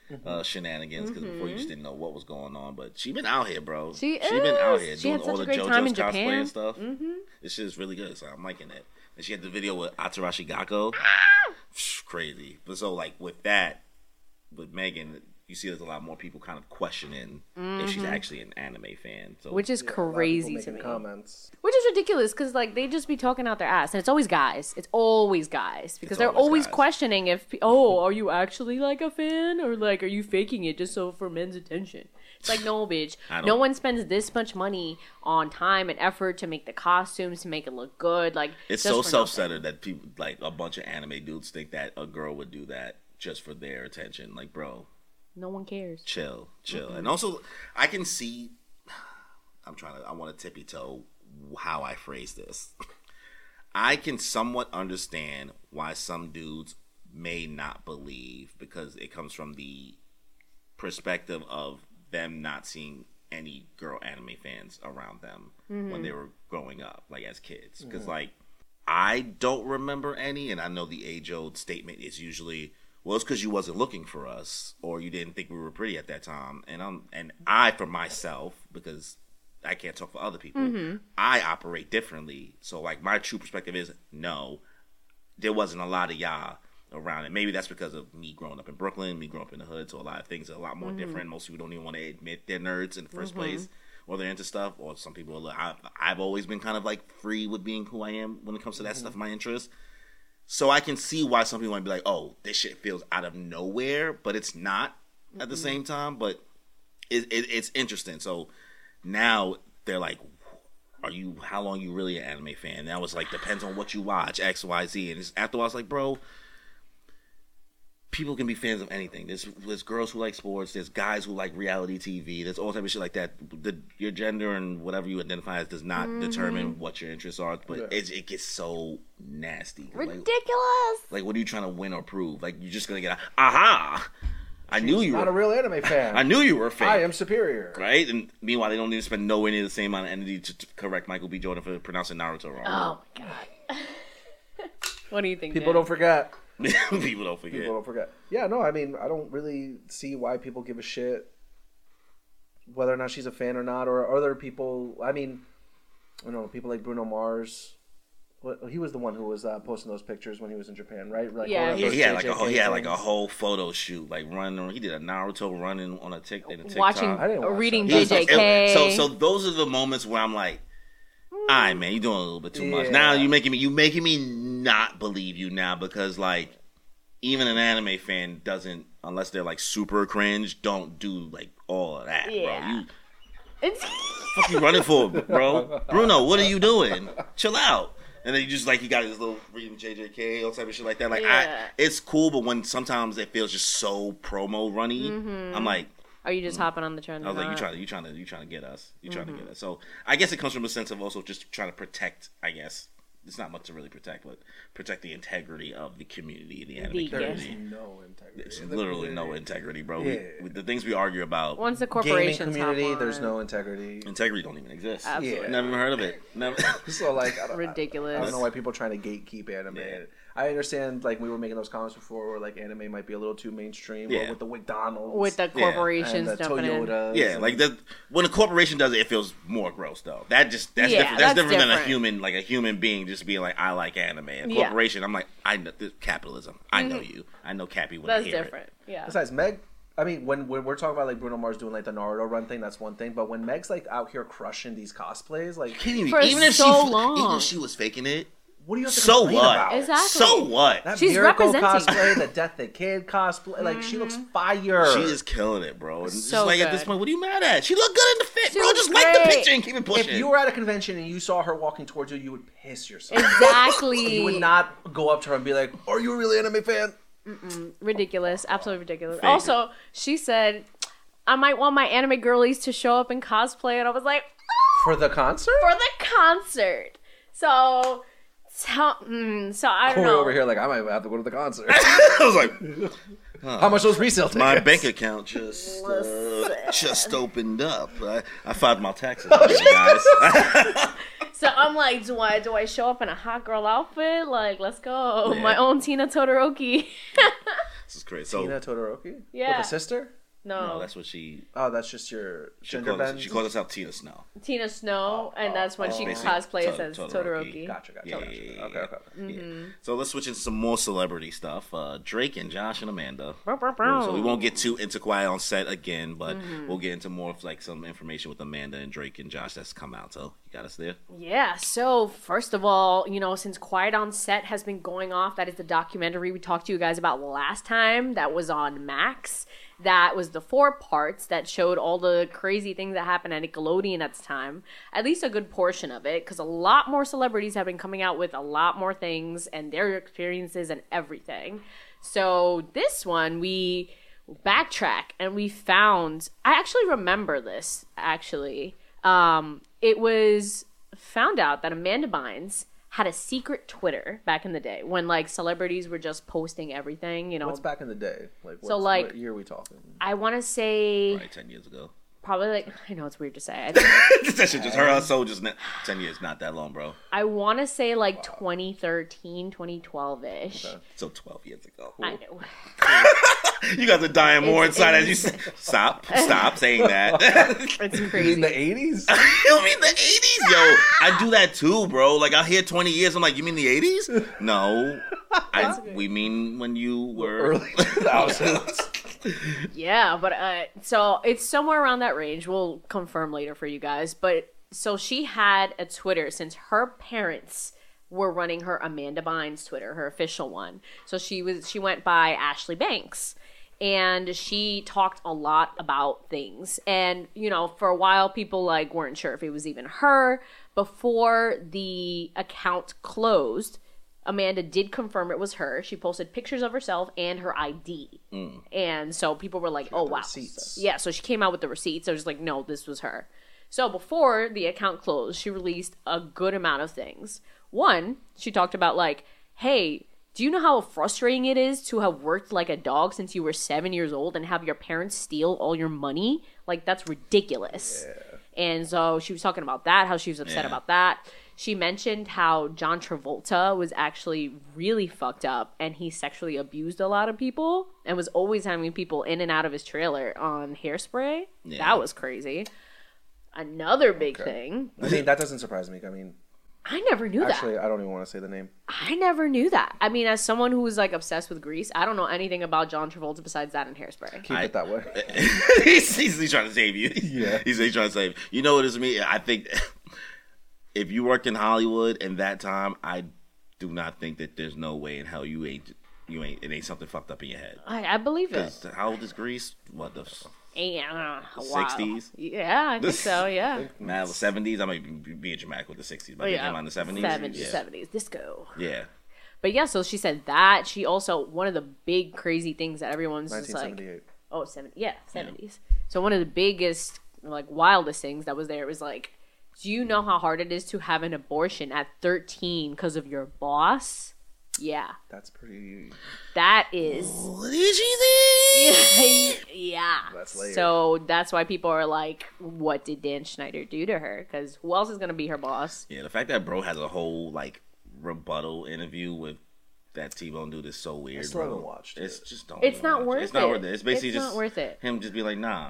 uh, shenanigans because mm-hmm. before you just didn't know what was going on. But she been out here, bro. She, she is. been out here she doing all the JoJo's cosplay and stuff. Mm-hmm. This shit is really good, so I'm liking it. And she had the video with Atarashi Gakko. Crazy. But so like with that, with Megan, you see there's a lot more people kind of questioning mm-hmm. if she's actually an anime fan. So which is yeah, crazy to me. Comments. Which is ridiculous because like they just be talking out their ass, and it's always guys. It's always guys because it's they're always, always questioning if oh, are you actually like a fan or like are you faking it just so for men's attention? It's like no, bitch. No one spends this much money on time and effort to make the costumes to make it look good. Like it's so self-centered that people like a bunch of anime dudes think that a girl would do that just for their attention. Like, bro. No one cares. Chill, chill. Mm-hmm. And also, I can see, I'm trying to, I want to tippy toe how I phrase this. I can somewhat understand why some dudes may not believe because it comes from the perspective of them not seeing any girl anime fans around them mm-hmm. when they were growing up, like as kids. Because, mm-hmm. like, I don't remember any, and I know the age-old statement is usually, well, it's because you wasn't looking for us, or you didn't think we were pretty at that time. And I'm, and I, for myself, because I can't talk for other people, mm-hmm. I operate differently. So, like, my true perspective is, no, there wasn't a lot of y'all around it. Maybe that's because of me growing up in Brooklyn, me growing up in the hood, so a lot of things are a lot more mm-hmm. different. Most people don't even want to admit they're nerds in the first mm-hmm. place, or they're into stuff, or some people are, I've, I've always been kind of, like, free with being who I am when it comes to that mm-hmm. stuff, my interests. So I can see why some people might be like, oh, this shit feels out of nowhere, but it's not mm-hmm. at the same time. But it, it, it's interesting. So now they're like, are you, how long you really an anime fan? Now it's like, depends on what you watch, X, Y, Z. And it's, after a while, it's like, bro, people can be fans of anything. There's, there's girls who like sports. There's guys who like reality T V. There's all type of shit like that. The, your gender and whatever you identify as does not mm-hmm. determine what your interests are. But yeah. it, it gets so nasty. Ridiculous. Like, like, what are you trying to win or prove? Like, you're just going to get a, aha! I She's knew you not were. not a real anime fan. I knew you were a fan. I am superior. Right? And meanwhile, they don't need to spend nowhere near the same amount of energy to, to correct Michael B. Jordan for pronouncing Naruto wrong. Oh, my God. What do you think, People Dan? don't forget. People don't forget. People don't forget. Yeah, no, I mean, I don't really see why people give a shit whether or not she's a fan or not, or other people. I mean, I don't know, people like Bruno Mars. Well, he was the one who was uh, posting those pictures when he was in Japan, right? Like, yeah, yeah, he had like a whole, he had like a whole photo shoot, like running. He did a Naruto running on a, tic, in a TikTok. Watching, I didn't watch reading that. J J K. So, so those are the moments where I'm like, all right, man, you're doing a little bit too much. Yeah. Now you making me, you making me not believe you now because like. Even an anime fan doesn't, unless they're like super cringe, don't do like all of that, yeah. bro. You, it's fuck you running for, bro? Bruno, what are you doing? Chill out. And then you just like he got his little reading J J K, all type of shit like that. Like yeah. I, it's cool, but when sometimes it feels just so promo runny, mm-hmm. I'm like, are you just mm. hopping on the trend? I was like, you trying to, you trying to, you trying to get us, you mm-hmm. trying to get us. So I guess it comes from a sense of also just trying to protect, I guess. It's not much to really protect, but protect the integrity of the community, the anime community. There's no integrity. There's literally no integrity, bro. Yeah. We, the things we argue about. Once the corporations gaming community, hop on. There's no integrity. Integrity don't even exist. Absolutely. Yeah. Never even heard of it. Never. So like, I don't, ridiculous. I, I don't know why people are trying to gatekeep anime. Yeah. I understand, like we were making those comments before, where like anime might be a little too mainstream, yeah. or with the McDonald's, with the corporations yeah. and the jumping Toyotas in. Yeah, like that. When a corporation does it, it feels more gross, though. That just that's yeah, different. That's, that's different, different than a human, like a human being, just being like, I like anime. A yeah. corporation, I'm like, I know this capitalism. I know mm-hmm. you. I know Cappy when that's I hear different. it. Yeah. Besides Meg. I mean, when, when we're talking about like Bruno Mars doing like the Naruto run thing, that's one thing. But when Meg's like out here crushing these cosplays, like kidding me? For even if so she, long. even if she was faking it, what do you have to so complain what? about? Exactly. So what? That She's Miracle representing. cosplay, the Death the Kid cosplay, like mm-hmm. she looks fire. She is killing it, bro. And So just like good. at this point, what are you mad at? She looked good in the fit, She bro. was Just like the great. picture and keep it pushing. If you were at a convention and you saw her walking towards you, you would piss yourself. Exactly. You would not go up to her and be like, "Are you a really anime fan?" Mm-mm. Ridiculous. Absolutely ridiculous. Fake Also, she said, I might want my anime girlies to show up in cosplay. And I was like, oh, For the concert? for the concert. So, tell, mm, so I don't Corey know. over here like, I might have to go to the concert. I was like, huh. How much those resale tickets? My bank account just uh, just opened up. I, I filed my taxes, Oh, guys. So I'm like, do I do I show up in a hot girl outfit? Like, let's go. Yeah. My own Tina Todoroki. This is crazy. So Tina Todoroki? Yeah. With a sister? No, no, that's what she. Oh, that's just your She gender calls, bend? she calls herself Tina Snow. Tina Snow, and that's when oh, she basically cosplays To- as Todoroki. Todoroki. Gotcha, gotcha, Yeah, gotcha. yeah, yeah, Okay, okay. Mm-hmm. Yeah. So let's switch into some more celebrity stuff. Uh, Drake and Josh and Amanda. Bow, bow, bow. So we won't get too into Quiet on Set again, but Mm-hmm. we'll get into more of like some information with Amanda and Drake and Josh that's come out. So you got us there. Yeah, so first of all, you know, since Quiet on Set has been going off, that is the documentary we talked to you guys about last time that was on Max. That was the four parts that showed all the crazy things that happened at Nickelodeon at the time. At least a good portion of it, because a lot more celebrities have been coming out with a lot more things and their experiences and everything. So this one, we backtrack and we found, I actually remember this, actually. Um, it was found out that Amanda Bynes had a secret Twitter back in the day when like celebrities were just posting everything, you know. What's back in the day? Like, what's, So, like- what year are we talking? I want to say Right, ten years ago. probably like, I know it's weird to say. I, think, That shit just her so just not, ten years, not that long, bro. I want to say like twenty thirteen, twenty twelve ish. Okay. So twelve years ago. I know. You guys are dying more It's- inside as you it's- say. Stop, stop saying that. It's In crazy. the eighties? You mean the eighties? Yo, I do that too, bro. Like, I hear twenty years, I'm like, you mean the eighties? No. I, we mean when you were... Early two thousands. Yeah, but uh, so it's somewhere around that range. We'll confirm later for you guys. But so she had a Twitter since her parents were running her Amanda Bynes Twitter, her official one. So she was she went by Ashley Banks. And she talked a lot about things. And, you know, for a while, people, like, weren't sure if it was even her. Before the account closed, Amanda did confirm it was her. She posted pictures of herself and her I D. Mm. And so people were like, oh, the wow. receipts. So- yeah, so she came out with the receipts. I was like, no, this was her. So before the account closed, she released a good amount of things. One, she talked about, like, hey, do you know how frustrating it is to have worked like a dog since you were seven years old and have your parents steal all your money? Like, that's ridiculous. Yeah. And so she was talking about that, how she was upset Yeah. about that. She mentioned how John Travolta was actually really fucked up and he sexually abused a lot of people and was always having people in and out of his trailer on Hairspray. Yeah. That was crazy. Another big Okay. thing. I mean, that doesn't surprise me. I mean, I never knew actually, that. I don't even want to say the name. I never knew that. I mean, as someone who was like obsessed with Grease, I don't know anything about John Travolta besides that and Hairspray. Keep I- it that way. he's, he's, he's trying to save you. Yeah. He's, he's trying to save you. You know what it is me? I think if you worked in Hollywood in that time, I do not think that there's no way in hell you ain't, you ain't, it ain't something fucked up in your head. I, I believe it. 'Cause how old is Grease? What the... Yeah, wow. sixties? Yeah, I think so. Yeah. Man, the seventies. I might be being dramatic with the sixties, but they came out in the seventies. seventies, yeah. seventies, disco. Yeah. But yeah, so she said that. She also, one of the big crazy things that everyone's just nineteen like, seventy-eight. oh, seven, yeah, seventies. So one of the biggest, like, wildest things that was there was like, do you know how hard it is to have an abortion at thirteen because of your boss? Yeah. That's pretty. That is. What did she say? Yeah. That's layered. So that's why people are like, what did Dan Schneider do to her? Because who else is going to be her boss? Yeah, the fact that bro has a whole like rebuttal interview with that T-Bone dude is so weird. I still bro. haven't watched it. It's just don't. It's even not watch worth It's not it. worth it. It's basically It's just not worth it. him just be like, nah,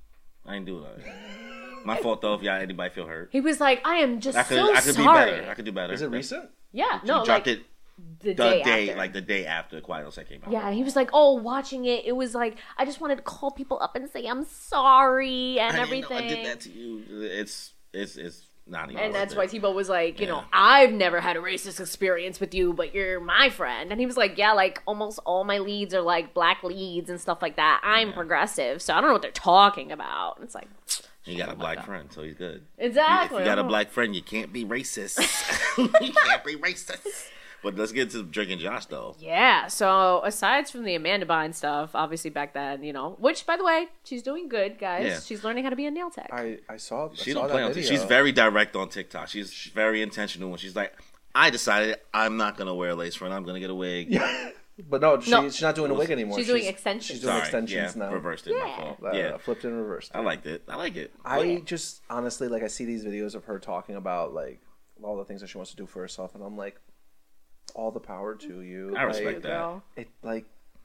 I ain't do that. My fault though. If y'all anybody feel hurt, He was like, I am just I could so I could sorry. be better. I could do better. Is it recent? Yeah, He no, dropped like it the the day, day, after. like the day after Quiet on Set came out. Yeah, and he was like, "Oh, watching it, it was like I just wanted to call people up and say I'm sorry and I didn't know everything." I did that to you. It's it's it's not even. And worth that's it. why Tebow was like, you know, Yeah. I've never had a racist experience with you, but you're my friend. And he was like, yeah, like almost all my leads are like black leads and stuff like that. I'm Yeah. progressive, so I don't know what they're talking about. And it's like, He got a shut the black fuck up. friend, so he's good. Exactly. If you got a black friend, you can't be racist. you can't be racist. But let's get to Drake and Josh, though. Yeah, so aside from the Amanda Bynes stuff, obviously back then, you know, which by the way, she's doing good, guys. Yeah. She's learning how to be a nail tech. I, I saw. I She saw don't that play on video. TikTok. She's very direct on TikTok. She's very intentional when she's like, I decided I'm not going to wear a lace front. I'm going to get a wig. Yeah. But no, she, No. she's not doing a wig anymore. She's doing extensions. She's doing Sorry. extensions yeah, now. Reversed it. My Yeah. fault. Uh, yeah. Flipped and reversed. I liked it. I like it. I just honestly like I see these videos of her talking about like all the things that she wants to do for herself, and I'm like, all the power to you. I respect like, that. Girl. It like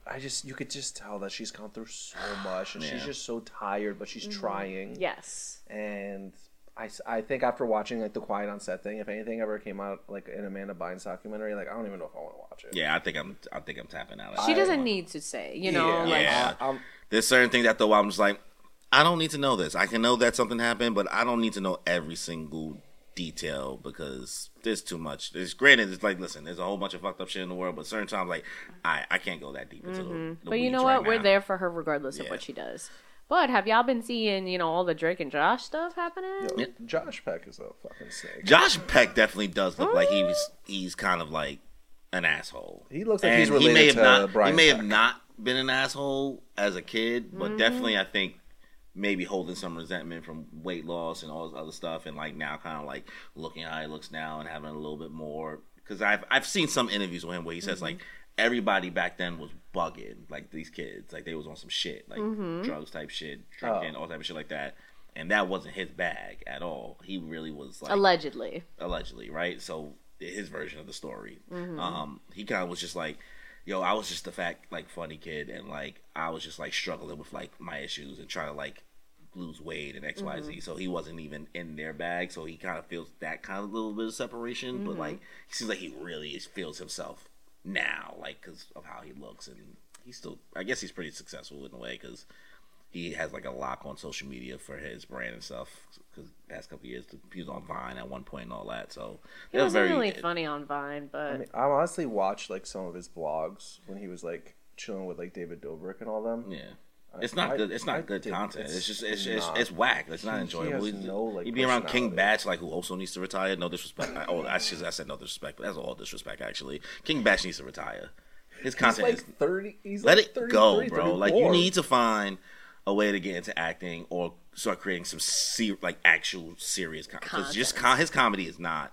I just you could just tell that she's gone through so much, and Yeah. she's just so tired, but she's Mm-hmm. trying. Yes. And I, I think after watching like the Quiet on Set thing, if anything ever came out like an Amanda Bynes documentary, like I don't even know if I want to watch it. Yeah, I think I'm. I think I'm tapping out. She I- doesn't need to say, you know. Yeah. Like, Yeah. I, I'm, There's certain things that though I'm just like, I don't need to know this. I can know that something happened, but I don't need to know every single detail because there's too much. It's granted, it's like, listen, there's a whole bunch of fucked up shit in the world, but certain times, like, I I can't go that deep into the, the But you know weeds what? right We're now. there for her regardless of Yeah. what she does. But have y'all been seeing, you know, all the Drake and Josh stuff happening? yo, Josh Peck is a fucking snake. Josh Peck definitely does look like he's he's kind of like an asshole. He looks like And he's related he may have to not, Brian He may Peck. have not been an asshole as a kid, but Mm-hmm. definitely I think maybe holding some resentment from weight loss and all this other stuff, and like now kind of like looking how he looks now and having a little bit more. Because I've I've seen some interviews with him where he says Mm-hmm. like everybody back then was bugging, like these kids, like they was on some shit, like Mm-hmm. drugs type shit, drinking, Oh. all type of shit like that. And that wasn't his bag at all. He really was like Allegedly. allegedly, right? So his version of the story, um, he kind of was just like, "Yo, I was just a fat, like, funny kid, and like I was just like struggling with like my issues and trying to like lose weight and X, Y, Z." So he wasn't even in their bag. So he kind of feels that kind of little bit of separation, but like he seems like he really is, feels himself now, like because of how he looks, and he's still, I guess, he's pretty successful in a way because he has like a lock on social media for his brand and stuff. Because past couple of years, he was on Vine at one point and all that. So He they're wasn't very- really funny on Vine, but I mean, I honestly watched like some of his vlogs when he was like chilling with like David Dobrik and all them. Yeah, it's not I- good. It's not I good did- content. it's It's just it's it's, not. it's whack. It's not He- he enjoyable. has no, like, You'd be around King personality. Batch, like who also needs to retire. No disrespect. I, oh, I, should, I said no disrespect, but that's all disrespect actually. King Batch needs to retire. His He's content like is thirty. He's let like it go, thirty-three, bro. Like you thirty-four. need to find a way to get into acting or start creating some ser- like actual serious content. Because just Content. com- his comedy is not.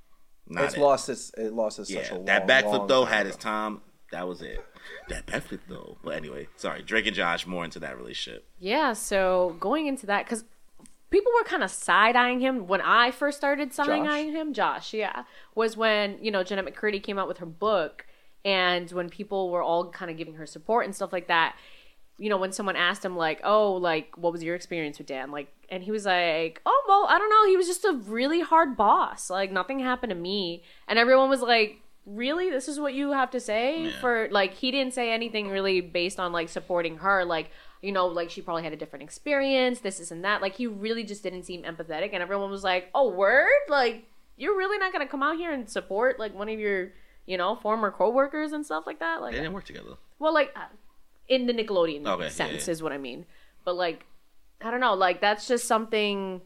Not It's it. lost its. It lost its Yeah, such a long, that backflip long though time had ago. its time. That was it. That backflip though. But anyway, sorry. Drake and Josh more into that relationship. yeah, so going into that, because people were kind of side-eyeing him when I first started side-eyeing him. Josh, yeah. Was when, you know, Jeanette McCurdy came out with her book, and when people were all kind of giving her support and stuff like that, you know, when someone asked him, like, oh, like, what was your experience with Dan? Like, and he was like, oh, well, I don't know. He was just a really hard boss. Like, nothing happened to me. And everyone was like, really? This is what you have to say? Yeah. For, like, he didn't say anything really based on, like, supporting her. Like, you know, like, she probably had a different experience, this, this, and that. Like, he really just didn't seem empathetic. And everyone was like, oh, word? Like, you're really not going to come out here and support, like, one of your, you know, former coworkers and stuff like that? Like, They didn't work together. well, like, uh, in the Nickelodeon Okay, yeah, sense yeah. is what I mean. But, like, I don't know. Like, that's just something...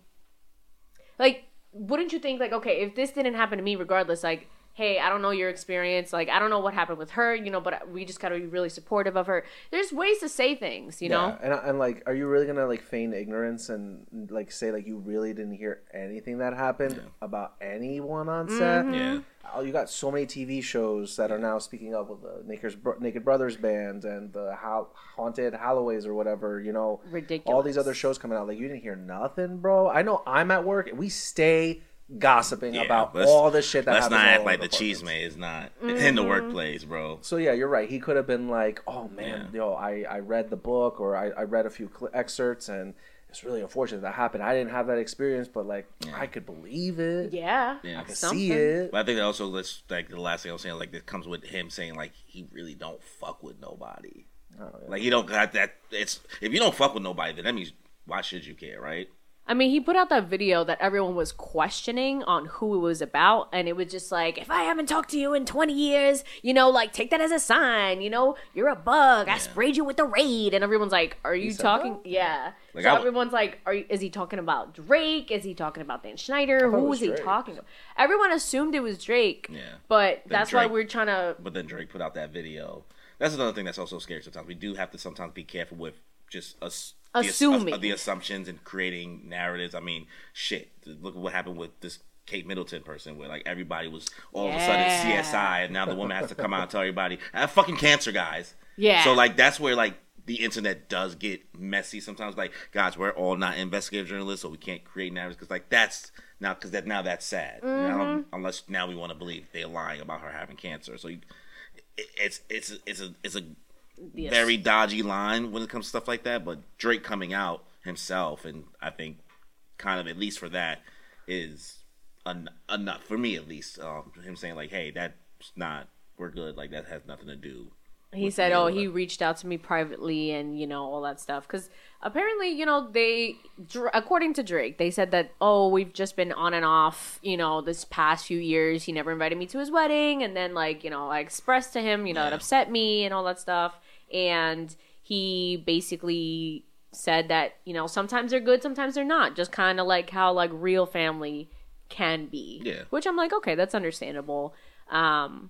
Like, wouldn't you think, like, okay, if this didn't happen to me regardless, like, hey, I don't know your experience. Like, I don't know what happened with her, you know, but we just got to be really supportive of her. There's ways to say things, you know? Yeah, and and like, are you really gonna like feign ignorance and like say like you really didn't hear anything that happened Yeah. about anyone on set? Mm-hmm. Yeah. Oh, you got so many T V shows that are now speaking up with the Naked, Bro- Naked Brothers band and the ha- Haunted Halloways or whatever. You know, Ridiculous. all these other shows coming out. Like you didn't hear nothing, bro. I know I'm at work. We stay gossiping Yeah, about let's- all this shit that Let's happens. not all act over like the departments. cheese man is not Mm-hmm. in the workplace, bro. So yeah, you're right. He could have been like, "Oh man, Yeah. yo, I, I read the book or I, I read a few cl- excerpts and it's really unfortunate that happened. I didn't have that experience, but like I could believe it. Yeah. Yeah. I could something. see it. But I think that also let's like the last thing I was saying, like this comes with him saying like he really don't fuck with nobody. Oh, yeah. Like he don't got that. It's if you don't fuck with nobody, then that means why should you care, right? I mean, he put out that video that everyone was questioning on who it was about, and it was just like, if I haven't talked to you in twenty years, you know, like, take that as a sign, you know, you're a bug, I sprayed you with the raid, and everyone's like, are you said talking? that? Yeah. Like, so I w- everyone's like, are you, is he talking about Drake? Is he talking about Dan Schneider? thought it Who was is he Drake. talking about? Everyone assumed it was Drake, Yeah. but Then that's why Drake- we're trying to, But then Drake put out that video. That's another thing that's also scary sometimes. We do have to sometimes be careful with just us. The, ass- Assuming. the assumptions and creating narratives. I mean, shit. Look at what happened with this Kate Middleton person, where like everybody was all of a sudden C S I, and now the woman has to come out and tell everybody, "I have fucking cancer, guys." Yeah. So like that's where like the internet does get messy sometimes. Like, guys, we're all not investigative journalists, so we can't create narratives because like that's now because that now that's sad. Now, unless now we want to believe they're lying about her having cancer. So you, it, it's it's it's a it's a yes. very dodgy line when it comes to stuff like that. But Drake coming out himself, and I think kind of at least for that is en- enough for me at least. Um, him saying like, "Hey, that's not we're good. Like that has nothing to do." He said, "Oh, he reached out to me privately, and you know all that stuff." Because apparently, you know, they, according to Drake, they said that, "Oh, we've just been on and off, you know, this past few years. He never invited me to his wedding, and then like, you know, I expressed to him, you know, yeah. it upset me and all that stuff." And he basically said that, you know, sometimes they're good, sometimes they're not. Just kind of like how like real family can be. Yeah. Which I'm like, okay, that's understandable. Um.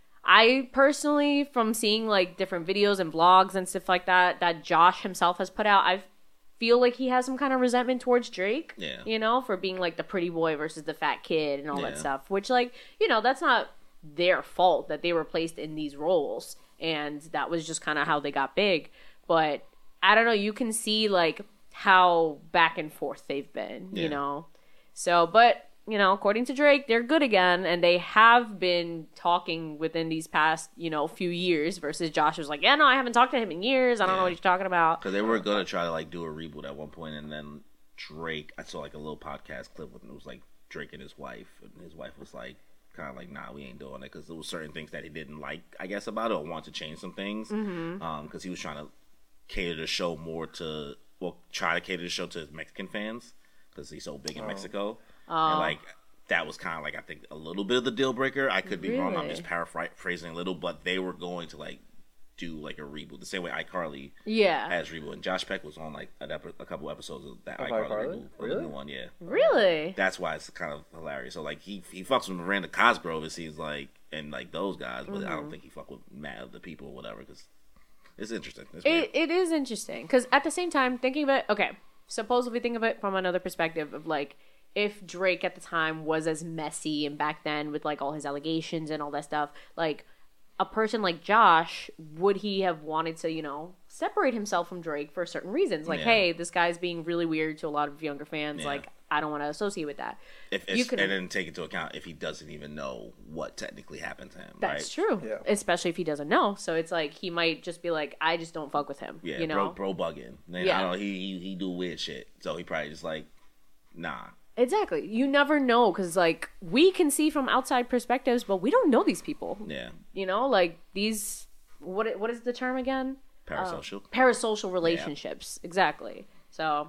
I personally, from seeing like different videos and vlogs and stuff like that, that Josh himself has put out, I feel like he has some kind of resentment towards Drake. Yeah. You know, for being like the pretty boy versus the fat kid and all Yeah. that stuff. Which, like, you know, that's not their fault that they were placed in these roles. And that was just kind of how they got big. But I don't know, you can see like how back and forth they've been, Yeah. you know? So, but. You know, according to Drake, they're good again, and they have been talking within these past, you know, few years. Versus Josh was like, "Yeah, no, I haven't talked to him in years. I don't Yeah. know what you're talking about." Because they were gonna try to like do a reboot at one point, and then Drake, I saw like a little podcast clip with it was like Drake and his wife, and his wife was like, kind of like, "Nah, we ain't doing it," because there was certain things that he didn't like, I guess, about it, or wanted to change some things, because Mm-hmm. um, he was trying to cater the show more to, well, try to cater the show to his Mexican fans, because he's so big in Oh. Mexico, Oh. and like. That was kind of like, I think, a little bit of the deal breaker. I could be wrong. I'm Really? just paraphrasing a little, but they were going to like do like a reboot, the same way iCarly Yeah. has reboot. And Josh Peck was on like an epi- a couple episodes of that Of iCarly, iCarly? reboot, or Really? the new one. Yeah, Really? that's why it's kind of hilarious. So like he he fucks with Miranda Cosgrove, it seems like, and like those guys, but I Mm-hmm. don't think he fuck with Matt of the people or whatever, because it's interesting. It's weird. It it is interesting because at the same time, thinking of it, okay, suppose if we think of it from another perspective of like. If Drake at the time was as messy and back then with like all his allegations and all that stuff, like a person like Josh, would he have wanted to, you know, separate himself from Drake for certain reasons? Like, Yeah. hey, this guy's being really weird to a lot of younger fans. Yeah. Like, I don't want to associate with that. If you it's, could- and then take into account if he doesn't even know what technically happened to him. That's right? true. Yeah. Especially if he doesn't know. So it's like he might just be like, I just don't fuck with him. Yeah, you know? bro, bro bugging. Then, Yeah. I don't know. He, he he do weird shit, so he probably just like, nah. Exactly. You never know because, like, we can see from outside perspectives, but we don't know these people. Yeah, You know, like these. What what is the term again? parasocial. Uh, parasocial relationships. Exactly. So,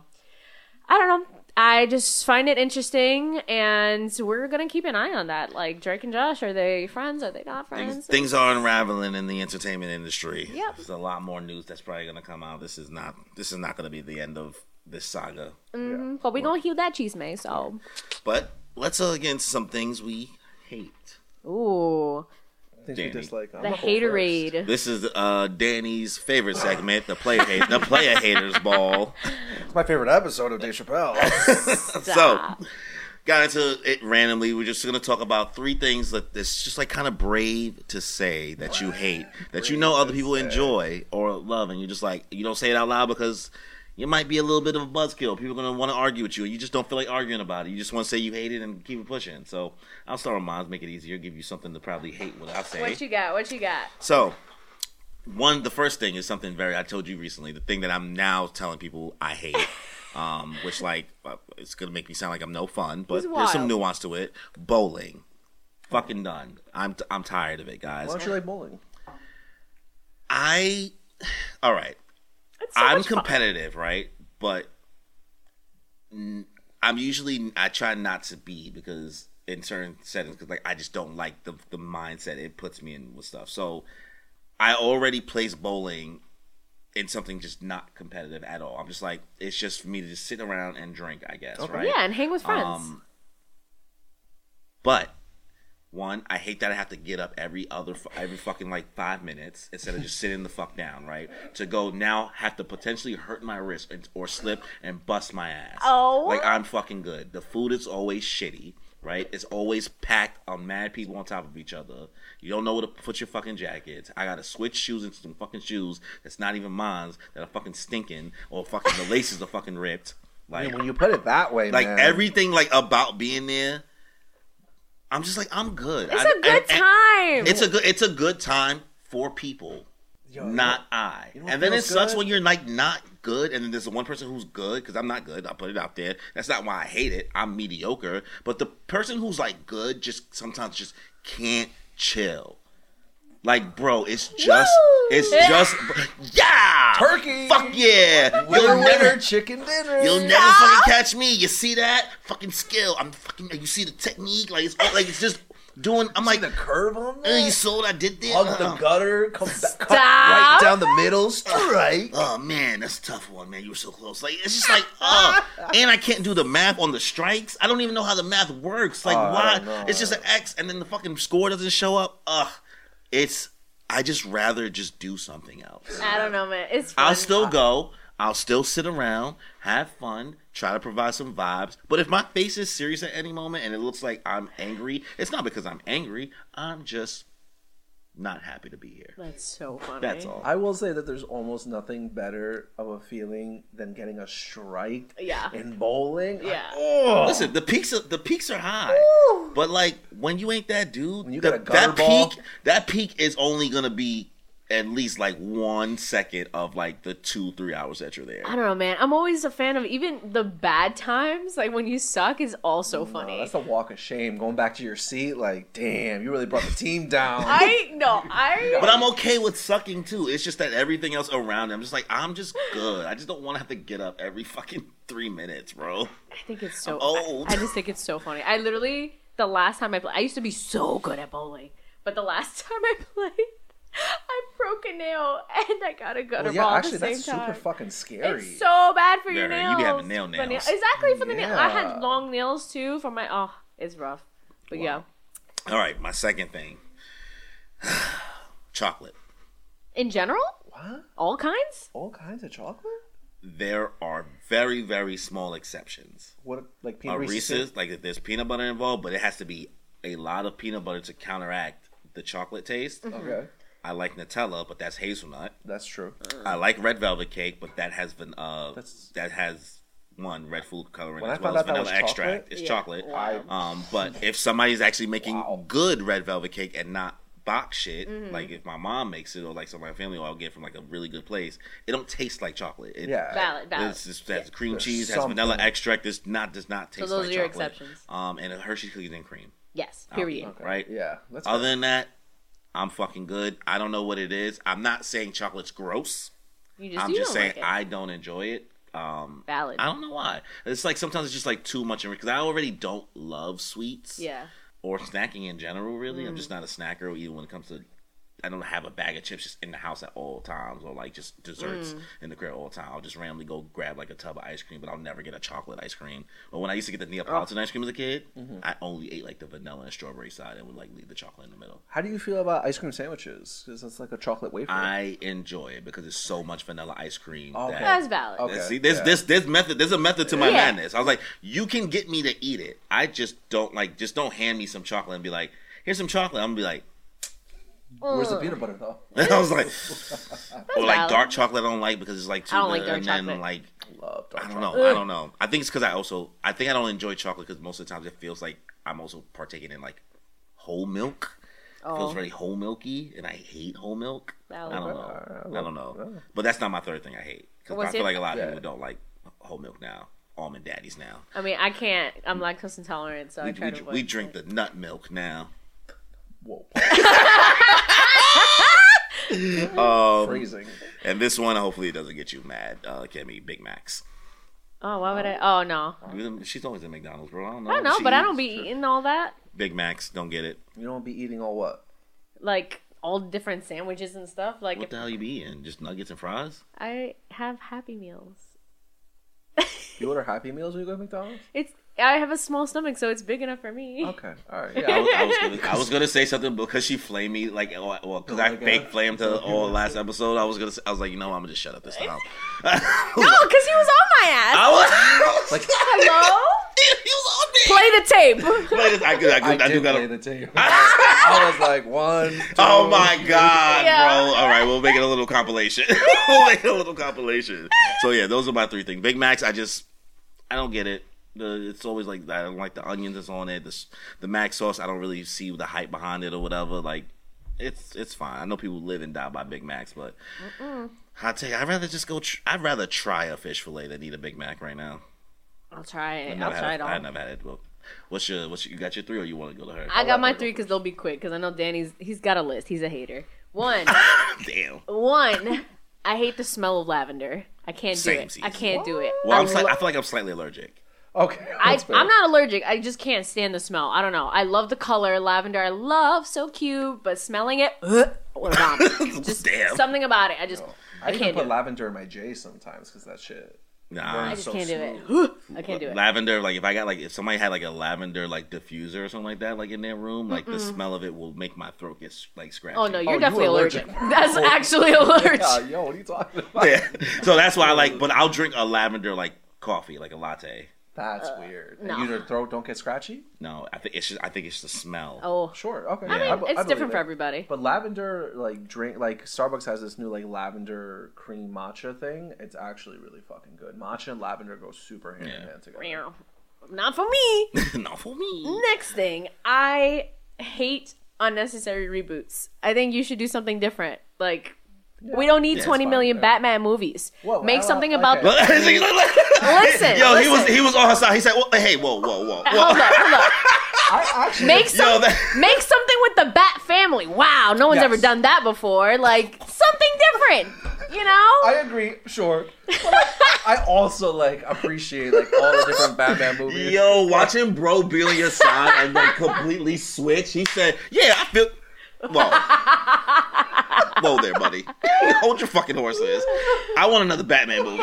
I don't know. I just find it interesting, and we're gonna keep an eye on that. Like Drake and Josh, are they friends? Are they not Things, friends? things are unraveling in the entertainment industry. Yep. There's a lot more news that's probably going to come out. This is not this is not going to be the end of this saga. Mhm. But we gonna heal that cheese, may. So, But let's uh, get into some things we hate. ooh, Things Danny. we dislike. I'm the gonna go first. haterade. This is uh, Danny's favorite segment, the player hate, the player haters ball. It's my favorite episode of Dave Chappelle. Stop. So, got into it randomly. We're just going to talk about three things that it's just like kind of brave to say that you hate, that you know other people to say. enjoy or love, and you're just like, you don't say it out loud because you might be a little bit of a buzzkill. People are going to want to argue with you. You just don't feel like arguing about it. You just want to say you hate it and keep it pushing. So, I'll start with mine, make it easier, give you something to probably hate without saying. What you got? What you got? So, one, the first thing is something very, I told you recently, the thing that I'm now telling people I hate, um, which, like, uh, it's going to make me sound like I'm no fun, but It's there's some wild. nuance to it. Bowling. Fucking done. I'm, t- I'm tired of it, guys. Why don't you like bowling? I, all right. It's so I'm much fun. competitive, right? But mm, I'm usually, I try not to be because in certain settings, because like I just don't like the the mindset it puts me in with stuff. So I already place bowling in something just not competitive at all. I'm just like, it's just for me to just sit around and drink, I guess, Okay. right? Yeah, and hang with friends. Um, but one, I hate that I have to get up every other every fucking like five minutes instead of just sitting the fuck down, right? To go now have to potentially hurt my wrist and, or slip and bust my ass. Oh. Like I'm fucking good. The food is always shitty, right? It's always packed on mad people on top of each other. You don't know where to put your fucking jackets. I gotta switch shoes into some fucking shoes that's not even mine, that are fucking stinking, or fucking the laces are fucking ripped. I Like mean, when you put it that way, like man. everything like about being there, I'm just like, I'm good. It's I- a good and- and time. It's a good it's a good time for people. Yo, not yo, I. you know what And then it feels sucks good? when you're like not good, and then there's the one person who's good, because I'm not good. I'll put it out there. That's not why I hate it. I'm mediocre. But the person who's like good just sometimes just can't chill. Like, bro, it's just, Woo! it's just, yeah! Turkey! Fuck yeah! Winner, You'll winner, never, chicken dinner. you'll never fucking catch me. You see that? Fucking skill. I'm fucking, you see the technique? Like, it's all, like, it's just doing, I'm See like, the curve on uh, that? you saw what I did there? Hug Uh, the gutter, come back, cut Stop. right down the middle, straight. Oh man, that's a tough one, man. You were so close. Like it's just like, uh, and I can't do the math on the strikes. I don't even know how the math works. Like Oh, I why? don't know. It's just an X, and then the fucking score doesn't show up. Ugh, it's. I just rather just do something else. I don't know, man. It's fun. I'll still go. I'll still sit around, have fun, try to provide some vibes. But if my face is serious at any moment and it looks like I'm angry, it's not because I'm angry. I'm just not happy to be here. That's so funny. That's all. I will say that there's almost nothing better of a feeling than getting a strike Yeah. in bowling. Yeah. Oh. Listen, the peaks are, the peaks are high, but like when you ain't that dude, When you the- got a gutter that ball. peak, that peak is only gonna be at least like one second of like the two three hours that you're there. I don't know, man. I'm always a fan of even the bad times. Like when you suck is also No, funny. that's a walk of shame. Going back to your seat, like, damn, you really brought the team down. I no, I. But I'm okay with sucking too. It's just that everything else around, I'm just like I'm just good. I just don't want to have to get up every fucking three minutes, bro. I think it's so. I'm old. I, I just think it's so funny. I literally the last time I played, I used to be so good at bowling, but the last time I played, I broke a nail and I got a gutter Well, yeah, ball actually, at the same that's time. super fucking scary. It's so bad for your Yeah, nails. you be having nail The nails. exactly for the nail. I Yeah. had long nails too for my. Oh, it's rough. But yeah, All right, my second thing, chocolate. in general, What? all kinds. All kinds of chocolate? There are very very small exceptions. What, like A peanut Reese's? Reese's, like if there's peanut butter involved, but it has to be a lot of peanut butter to counteract the chocolate taste. Okay, I like Nutella, but that's hazelnut. that's true. I like red velvet cake, but that has been uh That's- that has one red food coloring When as I well found as out that vanilla was extract. chocolate- It's Yeah. chocolate. Wow. Um, but if somebody's actually making Wow. good red velvet cake and not box shit, like if my mom makes it or like some of my family, or I'll get from like a really good place, it don't taste like chocolate. It, Yeah. Valid, valid. It's just has cream There's cheese, has vanilla something. extract. It's not does not taste those like are your chocolate. exceptions. Um, and Hershey's cookies and cream. Yes. I'll Period. eat, Okay. Right. Yeah. That's Other good. than that, I'm fucking good. I don't know what it is. I'm not saying chocolate's gross. You just. I'm you just don't saying like it. I don't enjoy it. Um, Valid. I don't know why. It's like sometimes it's just like too much because I already don't love sweets Yeah. or snacking in general. Really, I'm just not a snacker. Even when it comes to, I don't have a bag of chips just in the house at all times, or like just desserts in the crib all the time. I'll just randomly go grab like a tub of ice cream, but I'll never get a chocolate ice cream. But when I used to get the Neapolitan ice cream as a kid, I only ate like the vanilla and strawberry side and would like leave the chocolate in the middle. How do you feel about ice cream sandwiches? Because it's like a chocolate wafer. I enjoy it because it's so much vanilla ice cream. Okay. that That's valid. Okay. See, there's yeah. this this method. There's a method to my Yeah. madness. I was like, you can get me to eat it. I just don't like. Just don't hand me some chocolate and be like, here's some chocolate. I'm gonna be like, Where's the Ugh. peanut butter though? and I was like, or like valid. dark chocolate. I don't like because it's like too I don't like good. dark and then chocolate. like Love dark I don't know. chocolate. I don't know. I think it's because I also I think I don't enjoy chocolate because most of the times it feels like I'm also partaking in like whole milk. It Oh. feels very whole milky, and I hate whole milk. Valid. I don't know. I I, love- don't know. yeah. But that's not my third thing I hate because What's I feel your- like a lot of Yeah. people don't like whole milk now. Almond daddies now. I mean, I can't. I'm lactose intolerant, so I We, try we, to avoid. we drink the nut milk now. Whoa. Um, Freezing. and this one, hopefully, it doesn't get you mad, uh, Kimmy. Big Macs. Oh, why would I? Oh no. She's always at McDonald's, bro. I don't know. I don't know, She but I don't eats. be eating all that. Big Macs. Don't get it. You don't be eating all what? Like all different sandwiches and stuff. Like What if the hell you be eating? Just nuggets and fries? I have Happy Meals. You order Happy Meals when you go to McDonald's? It's I have a small stomach, so it's big enough for me. Okay. All right. I Yeah. was, I was gonna, I was gonna say something because she flamed me like, oh, well, because Oh I my God. fake flamed her all last episode. I was gonna, say, I was like, you know, what, I'm gonna just shut up this time. No, because he was on my ass. I was Like, Hello. he was on me. Play the tape. Play this- I, could, I, could, I I, did do play gotta. the tape. I was like, one, two, Oh my god, Yeah. bro! All right, we'll make it a little compilation. we'll make it a little compilation. So yeah, those are my three things. Big Macs, I just, I don't get it. The, it's always like I don't like the onions that's on it. The the mac sauce, I don't really see the hype behind it or whatever. Like, it's it's fine. I know people live and die by Big Macs, but hot take. I'd rather just go. Tr- I'd rather try a fish fillet than eat a Big Mac right now. I'll try it. I've I'll never try had it all. I've never had it. Well, what's your what's your, you got your three or you want to go to her? I got my three because they'll be quick. Because I know Danny's he's got a list. He's a hater. One, Damn. one. I hate the smell of lavender. I can't do Same it. season. I can't do it. Well, I I'm sli- lo- I feel like I'm slightly allergic. Okay. I, that's fair. I'm not allergic. I just can't stand the smell. I don't know. I love the color lavender. I love so cute, but smelling it, ugh, what about it? Just Damn. something about it. I just I, I even can't put do it. lavender in my J sometimes because that shit. Nah. I just so can't do smooth. it. I can't do it. Lavender, like if I got like if somebody had like a lavender like diffuser or something like that, like in their room, like the smell of it will make my throat get like scratchy. Oh no, you're you definitely allergic. allergic. That's actually allergic. Yeah, yo, what are you talking about? Yeah. So that's why I like, but I'll drink a lavender like coffee, like a latte. That's weird. no. And your throat don't get scratchy? No, I think it's just I think it's the smell. Oh, Sure. Okay. I mean, I be- I it's believe different for it. everybody. But lavender, like drink, like Starbucks has this new like lavender cream matcha thing. It's actually really fucking good. Matcha and lavender go super hand in Yeah. hand together. Meow. Not for me. Not for me. Next thing, I hate unnecessary reboots. I think you should do something different. Like, we don't need Yeah, it's twenty fine, million yeah. Batman movies. Whoa, Make well, something okay. about the. listen, yo, he was listen. he was on her side. He said, well, "Hey, whoa, whoa, whoa, whoa." Hold up, hold up. I actually Make some, Yo, that- make something with the Bat family. Wow, no one's Yes. ever done that before. Like something different, you know? I agree, sure. But like, I also like appreciate like all the different Batman movies. Yo, watching bro be on your side and like completely switch. He said, "Yeah, I feel." Whoa, whoa there, buddy. Hold your fucking horses. I want another Batman movie.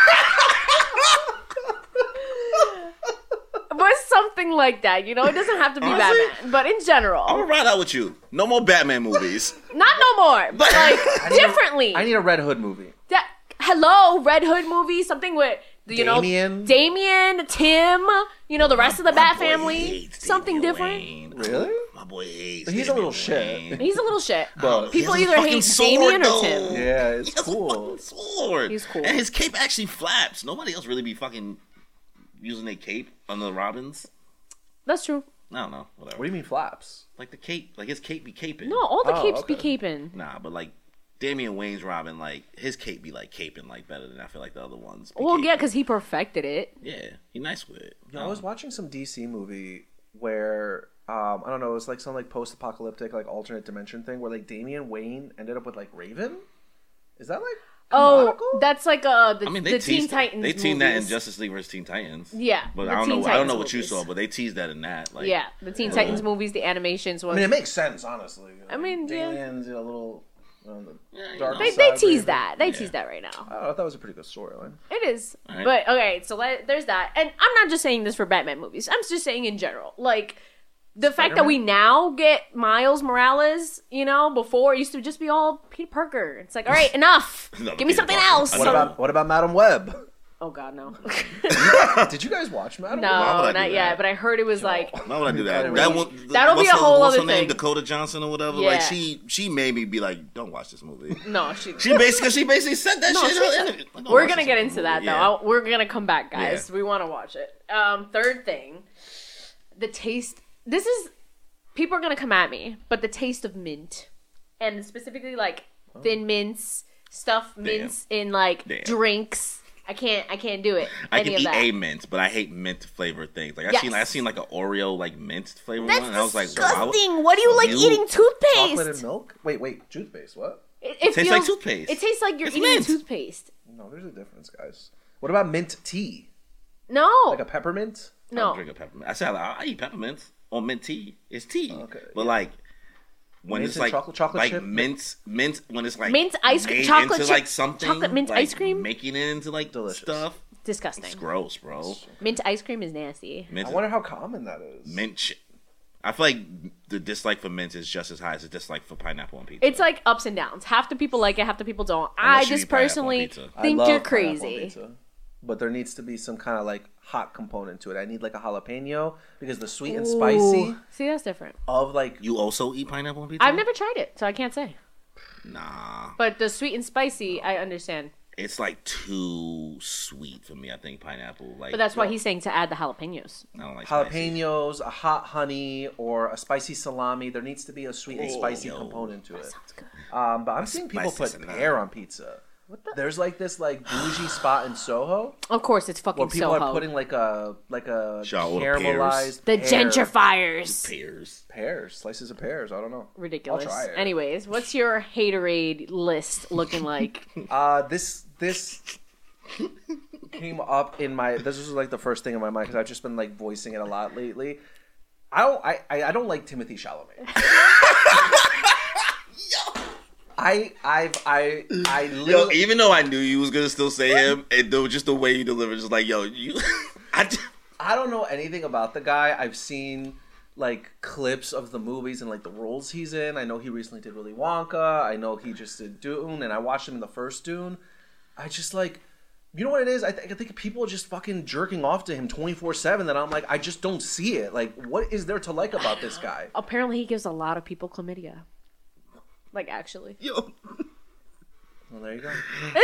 But something like that, you know? It doesn't have to be Honestly, Batman, but in general, I'm gonna ride out with you. No more Batman movies. not no more, but like differently. I need a Red Hood movie. That, hello, Red Hood movie, something with you Damien? know Damien, Tim, you know the rest of the My Bat boy family, hates something Damian different. Wayne. Really? My boy hates. He's a Damian little shit. Wayne. He's a little shit. But- People He has a either fucking hate sword, Damien or though. Tim. Yeah, it's He has a cool. fucking sword. He's cool. And his cape actually flaps. Nobody else really be fucking using their cape on the Robins. That's true. I don't know. Whatever. What do you mean flaps? Like the cape, like his cape be caping. No, all the Oh, capes be okay. caping. Nah, but like Damian Wayne's Robin, like his cape be like caping like better than I feel like the other ones. be Well, caping. yeah, because he perfected it. yeah, he nice with it. You know, I was watching some D C movie where um, I don't know, it was like some like post-apocalyptic like alternate dimension thing where like Damian Wayne ended up with like Raven. Is that like Oh, canonical? that's like uh the, I mean, they the teased, Teen Titans. They teased that in movies. Justice League versus Teen Titans. Yeah, but the I don't Teen know. I don't know Titans what you movies. saw, but they teased that in that. Like, Yeah, the Teen Titans movies, the animations was. I mean, it makes sense, honestly. I mean, yeah. Damian's you know, a little on the Yeah, you dark know. they side. they of tease Raven. that. They Yeah. tease that right now. I don't know, that was a pretty good storyline. It is. Alright. But okay, so let, there's that. And I'm not just saying this for Batman movies. I'm just saying in general. Like the fact that we now get Miles Morales, you know, before it used to just be all Peter Parker. It's like, all right, enough. Another Give me Peter something Parker. else. What So- about what about Madam Web? Oh god, no. Did you guys watch Madam No, Web? Why would I do not that? yet. But I heard it was like Why would I do that? That'll That be- one, that'll be what's a her- whole what's other her name? thing. Dakota Johnson or whatever. Yeah. Like she, she made me be like, don't watch this movie. no, she. She basically, she basically said that No, shit. in she her said- interview. Like, don't We're watch gonna this get fucking into that movie. though. Yeah. I'll, we're gonna come back, guys. Yeah. We want to watch it. Um, third thing, the taste. This is people are gonna come at me, but the taste of mint, and specifically like thin mints, stuff mints in like Damn. drinks. I can't. I can't do it. I Any can of eat that. a mint, but I hate mint flavored things. Like I Yes. seen, I seen like an Oreo like mint flavored That's one, and I was like, disgusting. wow. What do you like You- eating toothpaste? Chocolate and milk? Wait, wait, toothpaste, what? It, it tastes feels, like toothpaste. It tastes like you're It's eating mint. toothpaste. No, there's a difference, guys. What about mint tea? No, Like a peppermint? I no. don't drink a peppermint. I said I, I eat peppermints or mint tea. It's tea. Okay, But yeah. like when Mint it's and like chocolate- chocolate like chip? mint mint when it's like Mint ice cream- made chocolate into chip- like something chocolate mint like, ice cream? making it into like Delicious. stuff. Disgusting. It's gross, bro. Mint ice cream is nasty. Mint, I wonder how common that is. mint shit. I feel like the dislike for mint is just as high as the dislike for pineapple on pizza. It's like ups and downs. Half the people like it, half the people don't. Unless I you just eat pineapple on personally pizza. I think love you're pineapple on crazy. pizza, but there needs to be some kind of like hot component to it. I need like a jalapeno because the sweet and spicy Ooh. See, that's different. of like You also eat pineapple on pizza? I've never tried it, so I can't say. Nah. But the sweet and spicy, I understand. it's like too sweet for me. I think pineapple. Like, But that's why yo, he's saying to add the jalapenos. I don't like spicy. Jalapenos, a hot honey, or a spicy salami. There needs to be a sweet and Oh, spicy yo. component to it. Sounds good. Um, but I'm seeing people spicy put salami. pear on pizza. What the? There's like this like bougie spot in Soho Of course, it's fucking where people Soho. are putting like a like a Shall I order caramelized the pear- gentrifiers. Pears. pears, slices of pears. I don't know. Ridiculous. I'll try it. Anyways, what's your haterade list looking like? Uh, this this came up in my. This was like the first thing in my mind because I've just been like voicing it a lot lately. I don't. I I, I don't like Timothy Chalamet. I I've I I Yo, literally. even though I knew you was gonna still say him, and though just the way you delivered, just like, yo, you. I, just- I don't know anything about the guy. I've seen like clips of the movies and like the roles he's in. I know he recently did Willy Wonka. I know he just did Dune, and I watched him in the first Dune. I just like, you know what it is? I, th- I think people are just fucking jerking off to him twenty-four seven. That I'm like, I just don't see it. Like, what is there to like about this guy? Apparently, he gives a lot of people chlamydia. Like, actually. yo, Well, there you go.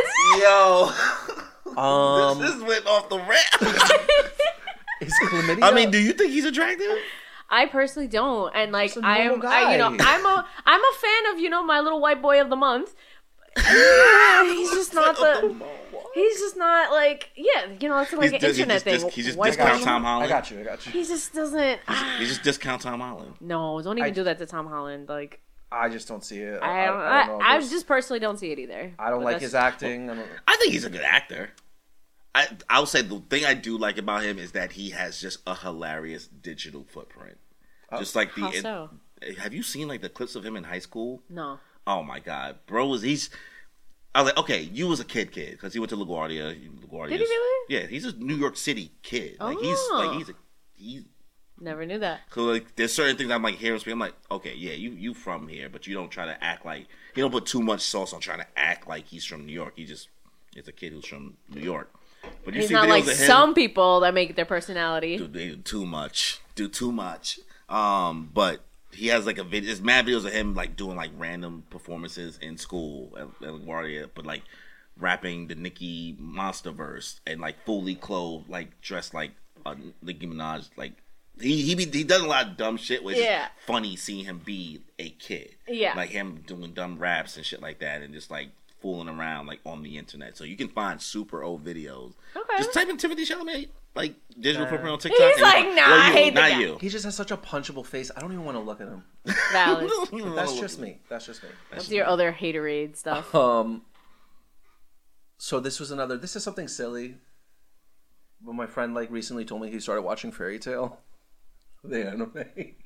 yo, Um, this, this went off the rack. is chlamydia? I mean, do you think he's attractive? I personally don't, and like He's a I am, normal I, you know, guy. I'm a, I'm a fan of you know my little white boy of the month. Yeah, he's just not the. He's just not like yeah, you know, it's like He's an just- he internet just- thing. he just White discounts boy- Tom Holland. I got you. I got you. He just doesn't. ah. He just discount Tom Holland. No, don't even I- do that to Tom Holland. Like I just don't see it. I don't, I, I, don't know. I, There's- just personally don't see it either. I don't But like that's- his acting. I don't, I think he's a good actor. I I'll say the thing I do like about him is that he has just a hilarious digital footprint. Just like the How so? have you seen like the clips of him in high school? No. Oh my god, bro, was he's. I was like, okay, you was a kid, kid, because he went to LaGuardia. LaGuardia. Did he really? Yeah, he's a New York City kid. Like he's Oh. like he's a he's. Never knew that. So like, there's certain things I'm like hearing speak. I'm like, okay, yeah, you you from here, but you don't try to act like you don't put too much sauce on trying to act like he's from New York. He just it's a kid who's from New York. But you He's see not videos like of him, some people that make it their personality. dude, they do too much, do too much. Um, but he has like a video. There's mad videos of him like doing like random performances in school at, at LaGuardia, but like rapping the Nicki Monster verse and like fully clothed, like dressed like a Nicki Minaj. Like he he be, he does a lot of dumb shit, which Yeah. is funny seeing him be a kid. Yeah. like him doing dumb raps and shit like that, and just like fooling around like on the internet. So you can find super old videos. Okay. Just type in Timothy Chalamet, like digital Uh, footprint on TikTok. He's and- like, nah, well, I you, hate the not guy. you. he just has such a punchable face. I don't even want to look at him. Valid. That's just me. That's just me. What's your other haterade stuff? Um. So this was another. This is something silly. But my friend like recently told me he started watching Fairy Tale, the anime.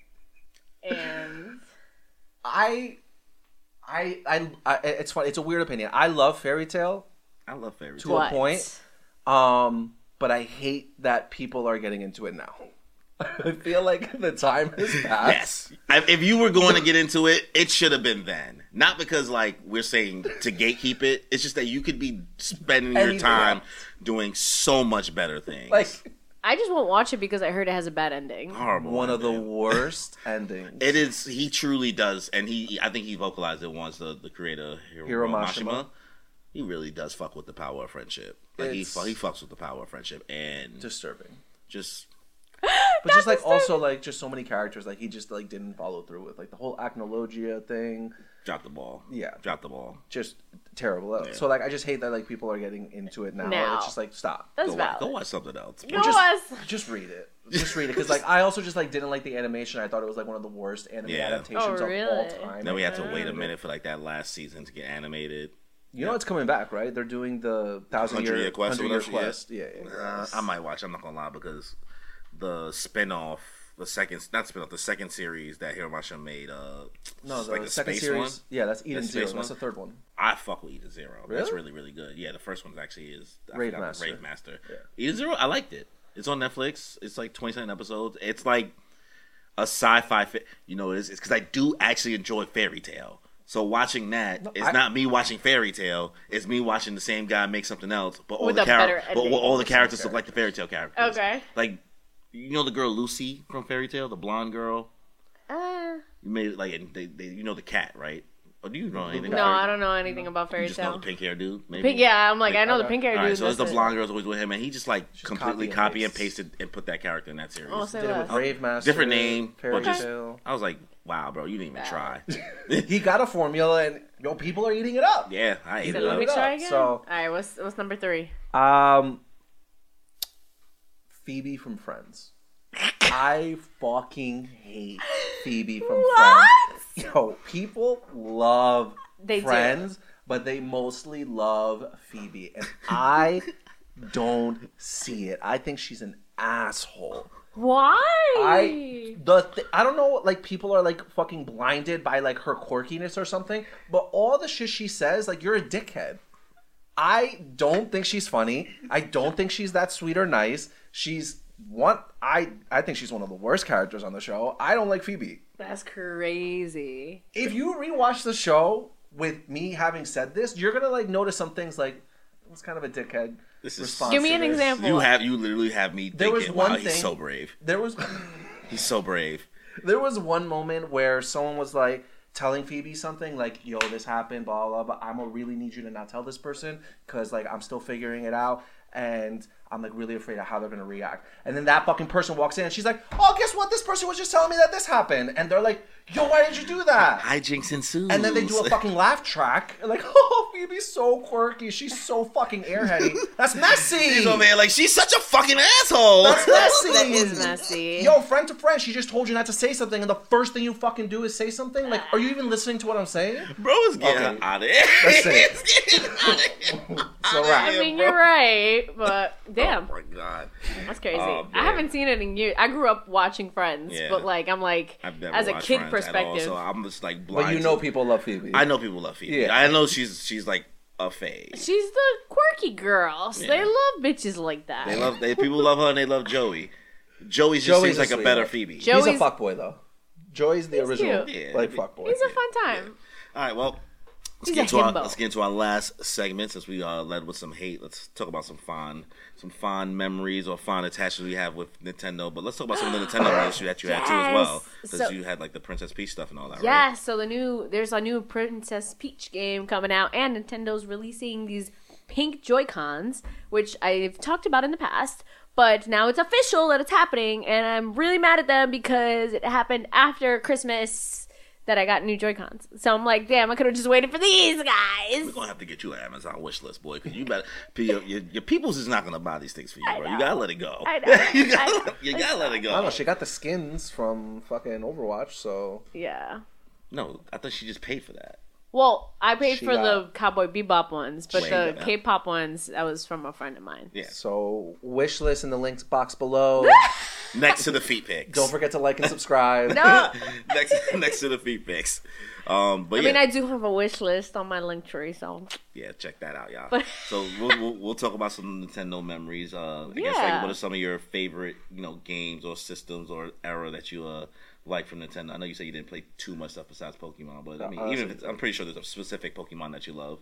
And I, I, I, I, it's fun. It's a weird opinion. I love Fairy Tale I love fairy to tale. what? a point. Um, but I hate that people are getting into it now. I feel like the time has passed. Yes. I- If you were going to get into it, it should have been then. Not because like we're saying to gatekeep it. It's just that you could be spending your Anything time else. doing so much better things. Like I just won't watch it because I heard it has a bad ending. horrible. one of the ending. worst endings. It is. He truly does, and he. I think he vocalized it once. The the creator Hiro, Hiro Mashima. Mashima. He really does fuck with the power of friendship. Like he It's- fu- he fucks with the power of friendship, and disturbing. just But just like also like just so many characters like he just like didn't follow through with like the whole Acnologia thing. drop the ball. Yeah. drop the ball. Just terrible. Yeah. So like I just hate that like people are getting into it now. Now. It's just like stop. That's Go, wa- valid. go watch something else. Go just, us. just read it. Just read it because like I also just like didn't like the animation. I thought it was like one of the worst anime Yeah. adaptations Oh, of all really? time. Then we had to wait a minute for like that last season to get animated. You know it's coming back, right? They're doing the thousand Hundred year, Year Quest or hundred year whatever, yeah. quest. Yeah, yeah, yeah. Uh, I might watch. I'm not gonna lie because the spinoff, the second not spinoff, the second series that Hiro Mashima made. Uh, No, it's the like the second space series. one. Yeah, that's Eden The Zero. space That's the one? third one. I fuck with Eden Zero. That's Really? really really good. Yeah, the first one actually is I Rave forgot- Master. Rave Master. Yeah. Eden Zero, I liked it. It's on Netflix. It's like twenty-seven episodes. It's like a sci-fi. Fi- you know, it's because I do actually enjoy Fairy Tale. So watching that No, is I- not me watching Fairy Tale. It's me watching the same guy make something else, but all With the a better characters, but ending. all the characters look like the Fairy Tale characters. Okay. Like, you know the girl Lucy from Fairy Tale, the blonde girl. Uh, You made it like, and they, they, you know the cat, right? Oh, do you know anything? No, about I don't know anything about You Fairy just know Tail. the pink hair dude. Maybe. Pink, yeah, I'm like, I know the okay. pink hair All dude. right, so it's the that's it. blonde girl's always with him, and he just like Just completely copy copy and and paste. pasted and put that character in that series. Oh, say Did it less. with Brave Master. Different name, Fairy but just- Tail. I was like, wow, bro, you didn't even try. He got a formula, and yo, people are eating it up. Yeah, I ate So it let me up. try up, again. so- All right, what's what's number three? Um, Phoebe from Friends. I fucking hate Phoebe from What? Friends. Yo, people love They do. Friends, but they mostly love Phoebe, and I don't see it. I think she's an asshole. Why? I the th- I don't know, like people are like fucking blinded by like her quirkiness or something, but all the shit she says, like you're a dickhead. I don't think she's funny. I don't think she's that sweet or nice. She's one. I I think she's one of the worst characters on the show. I don't like Phoebe. That's crazy. If you rewatch the show with me having said this, you're gonna like notice some things like it's kind of a dickhead This is- response. Give me to an this. example. You have you literally have me There was thinking, one wow, thing. he's so brave. There was. He's so brave. There was one moment where someone was like telling Phoebe something like, yo, this happened, blah, blah, blah. I'm gonna really need you to not tell this person because, like, I'm still figuring it out and I'm, like, really afraid of how they're gonna react. And then that fucking person walks in and she's like, oh, guess what? This person was just telling me that this happened. And they're like, yo, why did you do that? Hijinks ensues. And then they do a fucking laugh track. Like, oh, Phoebe's so quirky. She's so fucking airheady. That's messy. He's over there like, she's such a fucking asshole. That's messy. That is messy. Yo, friend to friend, she just told you not to say something, and the first thing you fucking do is say something? Like, are you even listening to what I'm saying? Bro is getting Okay. out of here. That's it. He's getting out of here. So, I right. mean, you're right, but damn, Oh my god. that's crazy. Oh, I man. haven't seen it in years. I grew up watching Friends, Yeah. but like, I'm like, I've never as a watched kid Friends at all, perspective, so I'm just like blind. But you know to- people love Phoebe. I know people love Phoebe. Yeah. I know she's she's like a fave. she's the quirky girl. So Yeah. They love bitches like that. They love they people love her and they love Joey. Joey just Joey's seems a like a sweetheart. better Phoebe. Jo- He's a Joey's- fuckboy, though. Joey's the He's original, cute. Yeah. like, fuckboy. It's a fun time. All right, well, let's He's get a into our himbo. let's get into our last segment since we uh, led with some hate. Let's talk about some fond some fond memories or fond attachments we have with Nintendo. But let's talk about some of the Nintendo memories that you had too as well, Yes. because So- you had like the Princess Peach stuff and all that. Right? Yeah, so the new there's a new Princess Peach game coming out, and Nintendo's releasing these pink Joy-Cons, which I've talked about in the past, but now it's official that it's happening, and I'm really mad at them because it happened after Christmas that I got new Joy-Cons. So I'm like, damn, I could have just waited for these We're guys. gonna have to get you an Amazon wish list, boy, because you better your, your, your people's is not gonna buy these things for you, bro. You know. gotta let it go. I know. you I gotta, know. you gotta let it go. I don't know. She got the skins from fucking Overwatch, so Yeah. No, I thought she just paid for that. Well, I paid She for got- the Cowboy Bebop ones, but Wait, the yeah. K-pop ones, that was from a friend of mine. Yeah, so wish list in the links box below. next to the feet pics. Don't forget to like and subscribe. No, next next to the feet pics. Um, but I yeah, mean, I do have a wish list on my link tree, so yeah, check that out, y'all. But- so we'll, we'll we'll talk about some Nintendo memories. Uh, I guess like Yeah. what are some of your favorite you know games or systems or era that you uh like from Nintendo? I know you said you didn't play too much stuff besides Pokemon, but I mean, honestly- even if it's, I'm pretty sure there's a specific Pokemon that you love.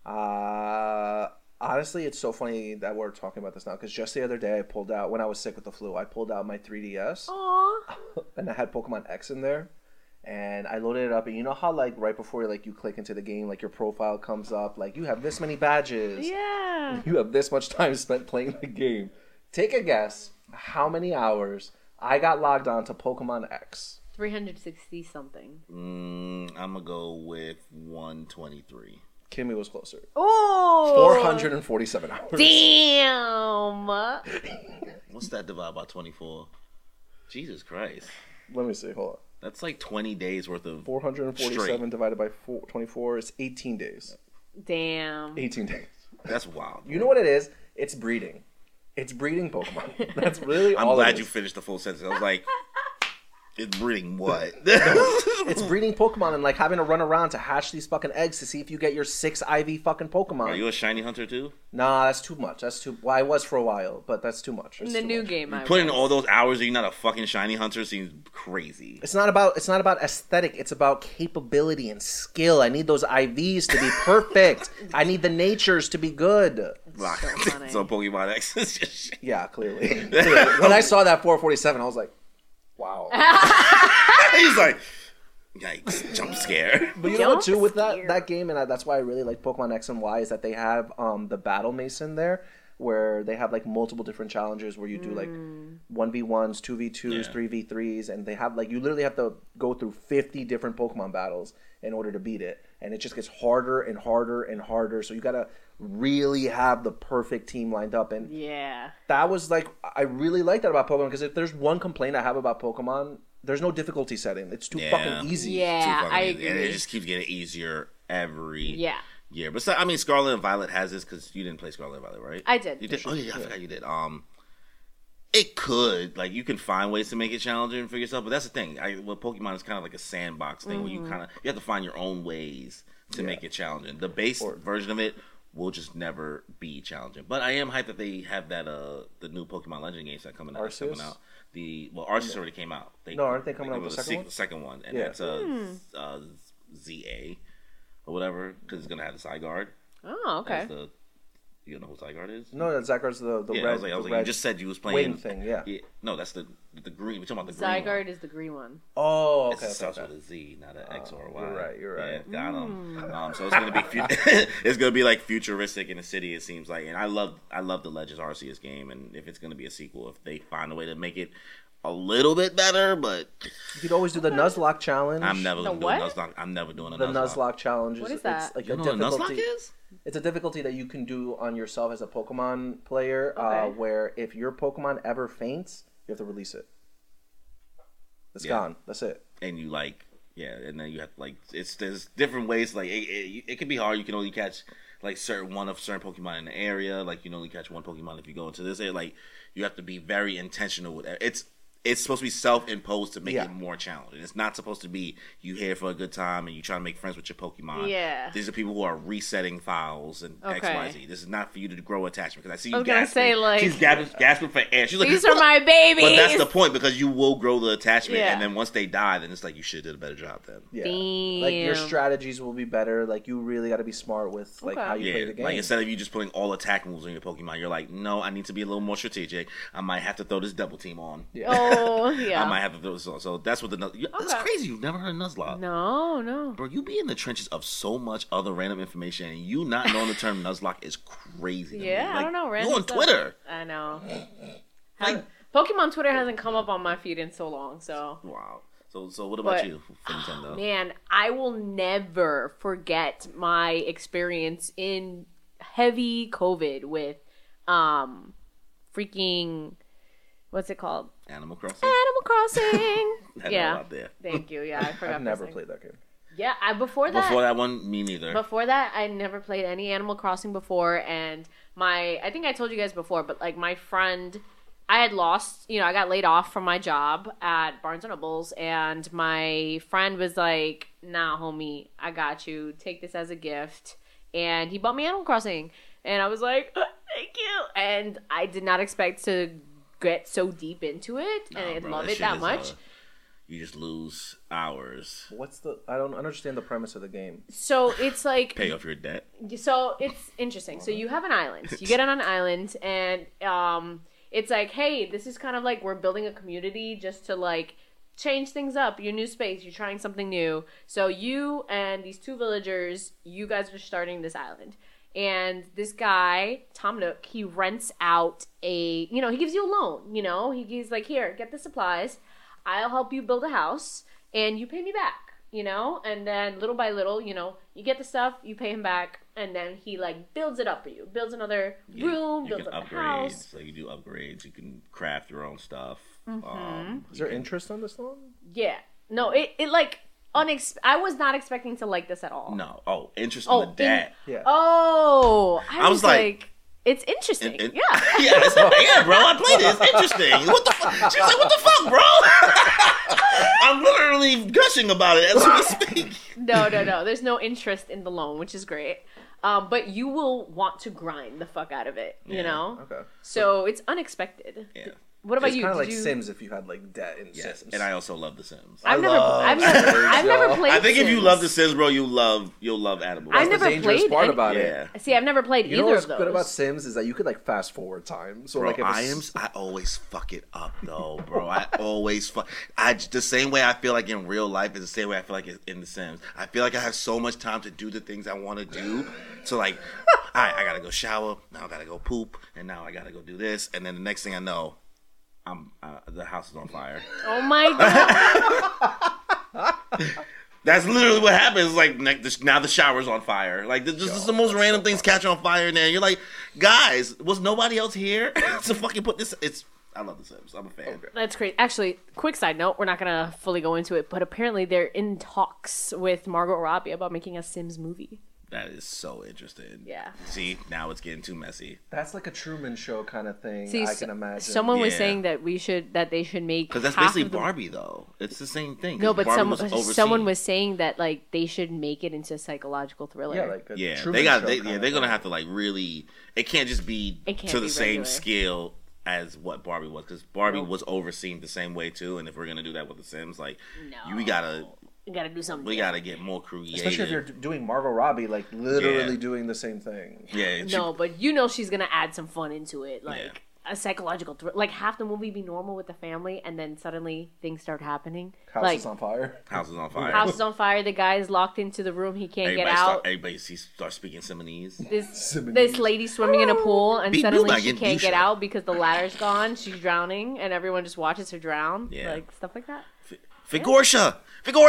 Uh, honestly, it's so funny that we're talking about this now because just the other day I pulled out when I was sick with the flu. I pulled out my three D S Aww. and I had Pokemon X in there, and I loaded it up. And you know how like right before like you click into the game, like your profile comes up, like you have this many badges. Yeah. You have this much time spent playing the game. Take a guess how many hours I got logged on to Pokemon X. three hundred sixty something. Mm, I'm gonna go with one twenty-three. Kimmy was closer. Oh. four hundred forty-seven hours. Damn. What's that divided by twenty-four? Jesus Christ, Let me see. Hold on. that's like twenty days worth of. four hundred forty-seven Straight. divided by four, twenty-four is eighteen days. Damn. eighteen days. That's wild. You know what it is? It's breeding. It's breeding Pokemon. That's really I'm all glad it you is. finished the full sentence. I was like, it's breeding what? It's breeding Pokemon and like having to run around to hatch these fucking eggs to see if you get your six I V fucking Pokemon. Are you a shiny hunter too? Nah, that's too much. That's too. Well, I was for a while, but that's too much. In It's the too new much. game, I Putting in was. all those hours and you're not a fucking shiny hunter seems crazy. It's not about. It's not about aesthetic. It's about capability and skill. I need those I Vs to be perfect. I need the natures to be good. Like, so funny. so Pokemon X is just shit. Yeah, clearly. Clearly. When I saw that four forty-seven, I was like, wow. He's like, Yikes! Jump scare. But you know what, Jump too, with that, scare. that game, and I, that's why I really like Pokemon X and Y, is that they have um, the Battle Mason there, where they have like multiple different challenges where you do like one v ones, two v twos, Yeah. three v threes, and they have like, you literally have to go through fifty different Pokemon battles in order to beat it. And it just gets harder and harder and harder. So you gotta really have the perfect team lined up. And Yeah. that was like, I really like that about Pokemon, because if there's one complaint I have about Pokemon, there's no difficulty setting. It's too Yeah. fucking easy. Yeah, Too fucking I easy. And agree. it just keeps getting easier every Yeah. year. But so, I mean, Scarlet and Violet has this because you didn't play Scarlet and Violet, right? I did. You did. Oh yeah, I forgot you did. Um, it could like you can find ways to make it challenging for yourself, but that's the thing. I, well, Pokemon is kind of like a sandbox thing where you Mm-hmm. kind of you have to find your own ways to Yeah. make it challenging. The base Or- version of it will just never be challenging. But I am hyped that they have that uh the new Pokemon Legend games that coming out. that's Arceus? Coming out. The well, Arceus already came out. They, No, aren't they coming out gave with us the second se- one? second one, and Yeah. that's uh, Hmm. uh Z A or whatever because it's gonna have the Zygarde. Oh, okay. As the, you know who Zygarde is? No, that Zygarde's the, the Yeah, red. I was like, I was the like, you red just said you was playing wing thing, yeah. No, that's the the green. We're talking about the green. Zygarde One. is the green one. Oh, It okay. okay, starts okay. with a Z, not an X or a Oh, Y. you're right, you're right. Yeah, got 'em. Hmm. Um, so it's gonna be fu- it's gonna be like futuristic in the city. It seems like, and I love I love the Legends Arceus game. And if it's gonna be a sequel, if they find a way to make it a little bit better, but You could always do the Nuzlocke challenge. I'm never The gonna do what? a Nuzlocke. I'm never doing a The Nuzlocke. Nuzlocke challenge. What is It's that? like You a know what a difficulty. Nuzlocke is? It's a difficulty that you can do on yourself as a Pokemon player, uh, Okay. where if your Pokemon ever faints, you have to release it. It's Yeah. gone. That's it. And you like yeah, and then you have to like it's there's different ways like it, it, it can be hard. You can only catch like certain one of certain Pokemon in the area. Like you can only catch one Pokemon if you go into this area. Like you have to be very intentional with it. It's it's supposed to be self-imposed to make Yeah. it more challenging. It's not supposed to be you here for a good time and you try to make friends with your Pokemon. Yeah. These are people who are resetting files and X, Okay. Y, Z. This is not for you to grow attachment because I see you I was gonna gasping. say, like- She's gasping, gasping for air. She's like, These are my babies. But that's the point because you will grow the attachment, Yeah. and then once they die, then it's like you should have did a better job then. Yeah. Like your Damn. strategies will be better. Like you really got to be smart with like Okay. how you Yeah, play the game. like instead of you just putting all attack moves on your Pokemon, you're like, no, I need to be a little more strategic. I might have to throw this double team on. yeah. Oh, yeah. I might have to throw this on. So that's what the Nuz- you- That's Okay. crazy. You've never heard of Nuzlocke, No, no. bro. You be in the trenches of so much other random information, and you not knowing the term Nuzlocke is crazy. to me. Yeah, I Like, don't know. You Random on stuff. Twitter? I know. Like- Haven't- Pokemon Twitter hasn't come up on my feed in so long, so. Wow. So, so what about But- you for Nintendo? Man, I will never forget my experience in heavy COVID with um freaking what's it called? Animal Crossing. Animal Crossing. That yeah. out there. Thank you. Yeah, I forgot. I've never for a second. played that game. Yeah, I before that Before that one, me neither. Before that, I never played any Animal Crossing before, and my I think I told you guys before, but like my friend, I had lost, you know, I got laid off from my job at Barnes and Nobles, and my friend was like, "Nah, homie, I got you. Take this as a gift," and he bought me Animal Crossing, and I was like, "Uh, "Thank you," and I did not expect to get so deep into it, Nah, and I bro, love that it shit that is, much. uh, you just lose hours. What's the? I don't understand the premise of the game. So it's like Pay off your debt. So it's interesting. So you have an island. You get on an island, and um, it's like, hey, this is kind of like we're building a community just to like change things up. Your new space. You're trying something new. So you and these two villagers, you guys are starting this island. And this guy, Tom Nook, he rents out a, you know, he gives you a loan. You know, he, he's like, here, get the supplies. I'll help you build a house, and you pay me back. You know, and then little by little, you know, you get the stuff, you pay him back, and then he like builds it up for you, builds another You- room, you builds can up upgrade. the house. So you do upgrades. You can craft your own stuff. Mm-hmm. Um, Is there interest on this loan? Yeah, no, it it like unex. I was not expecting to like this at all. no. Oh, interest Oh, in the debt. Yeah. Oh, I, I was, was like, like- it's interesting. And- and- yeah. yeah, it's like, yeah, bro. I played it. It's interesting. What the fuck? She was like, "What the fuck, bro?" I'm literally gushing about it as we speak. No, no, no. There's no interest in the loan, which is great. Um, but you will want to grind the fuck out of it. You Yeah. know. Okay. So it's unexpected. Yeah. What about It's you? kind of Did like you... Sims if you had like debt in Yes, Sims. and I also love The Sims. I've I never, love I've never, Sims, I've never yo. played. I think if you Sims. love The Sims, bro, you'll love you'll love Animal. I That's never the dangerous played part any- about Yeah. it. See, I've never played You know either what's of those. good about Sims is that you could like fast forward time. So Bro, like if I it's- am. I always fuck it up though, bro. I always fuck. I the same way I feel like in real life is the same way I feel like in The Sims. I feel like I have so much time to do the things I want to do. So like, all right, I gotta go shower. Now I gotta go poop, and now I gotta go do this, and then the next thing I know, I'm uh, the house is on fire. Oh my god! That's literally what happens. Like ne- this- now the shower's on fire. Like this is the most random things catch on fire in there. You're like, guys, was nobody else here to fucking put this? It's. I love The Sims. I'm a fan. That's great. Actually, quick side note: we're not gonna fully go into it, but apparently they're in talks with Margot Robbie about making a Sims movie. That is so interesting. Yeah. See, now it's getting too messy. that's like a Truman Show kind of thing. See, I s- can imagine. someone was Yeah. saying that we should that they should make Because that's half basically of the- Barbie, though. It's the same thing. 'cause No, but Barbie some, was overseen. someone was saying that like they should make it into a psychological thriller. yeah, like a Yeah, Truman they got. Show They, kind yeah, of they're gonna thing. have to like really. It can't just be It can't to the be same regular. scale as what Barbie was. Because Barbie Nope. was overseen the same way too. And if we're gonna do that with The Sims, like, No. we gotta, we gotta do something. we gotta get more creative. Especially if you're d- doing Margot Robbie, like literally Yeah. doing the same thing. Yeah, she- No, but you know she's gonna add some fun into it, like Yeah. a psychological thriller. Like half the movie be normal with the family, and then suddenly things start happening. House like is on fire. house is on fire. house is on fire. The guy is locked into the room. He can't everybody get start, out. everybody sees, start speaking Simonese. This Simonese. this lady swimming in a pool, and Beat suddenly Blue she Bag can't in get Dusha. out because the ladder's gone. She's drowning, and everyone just watches her drown. Yeah. Like stuff like that. Figorsha!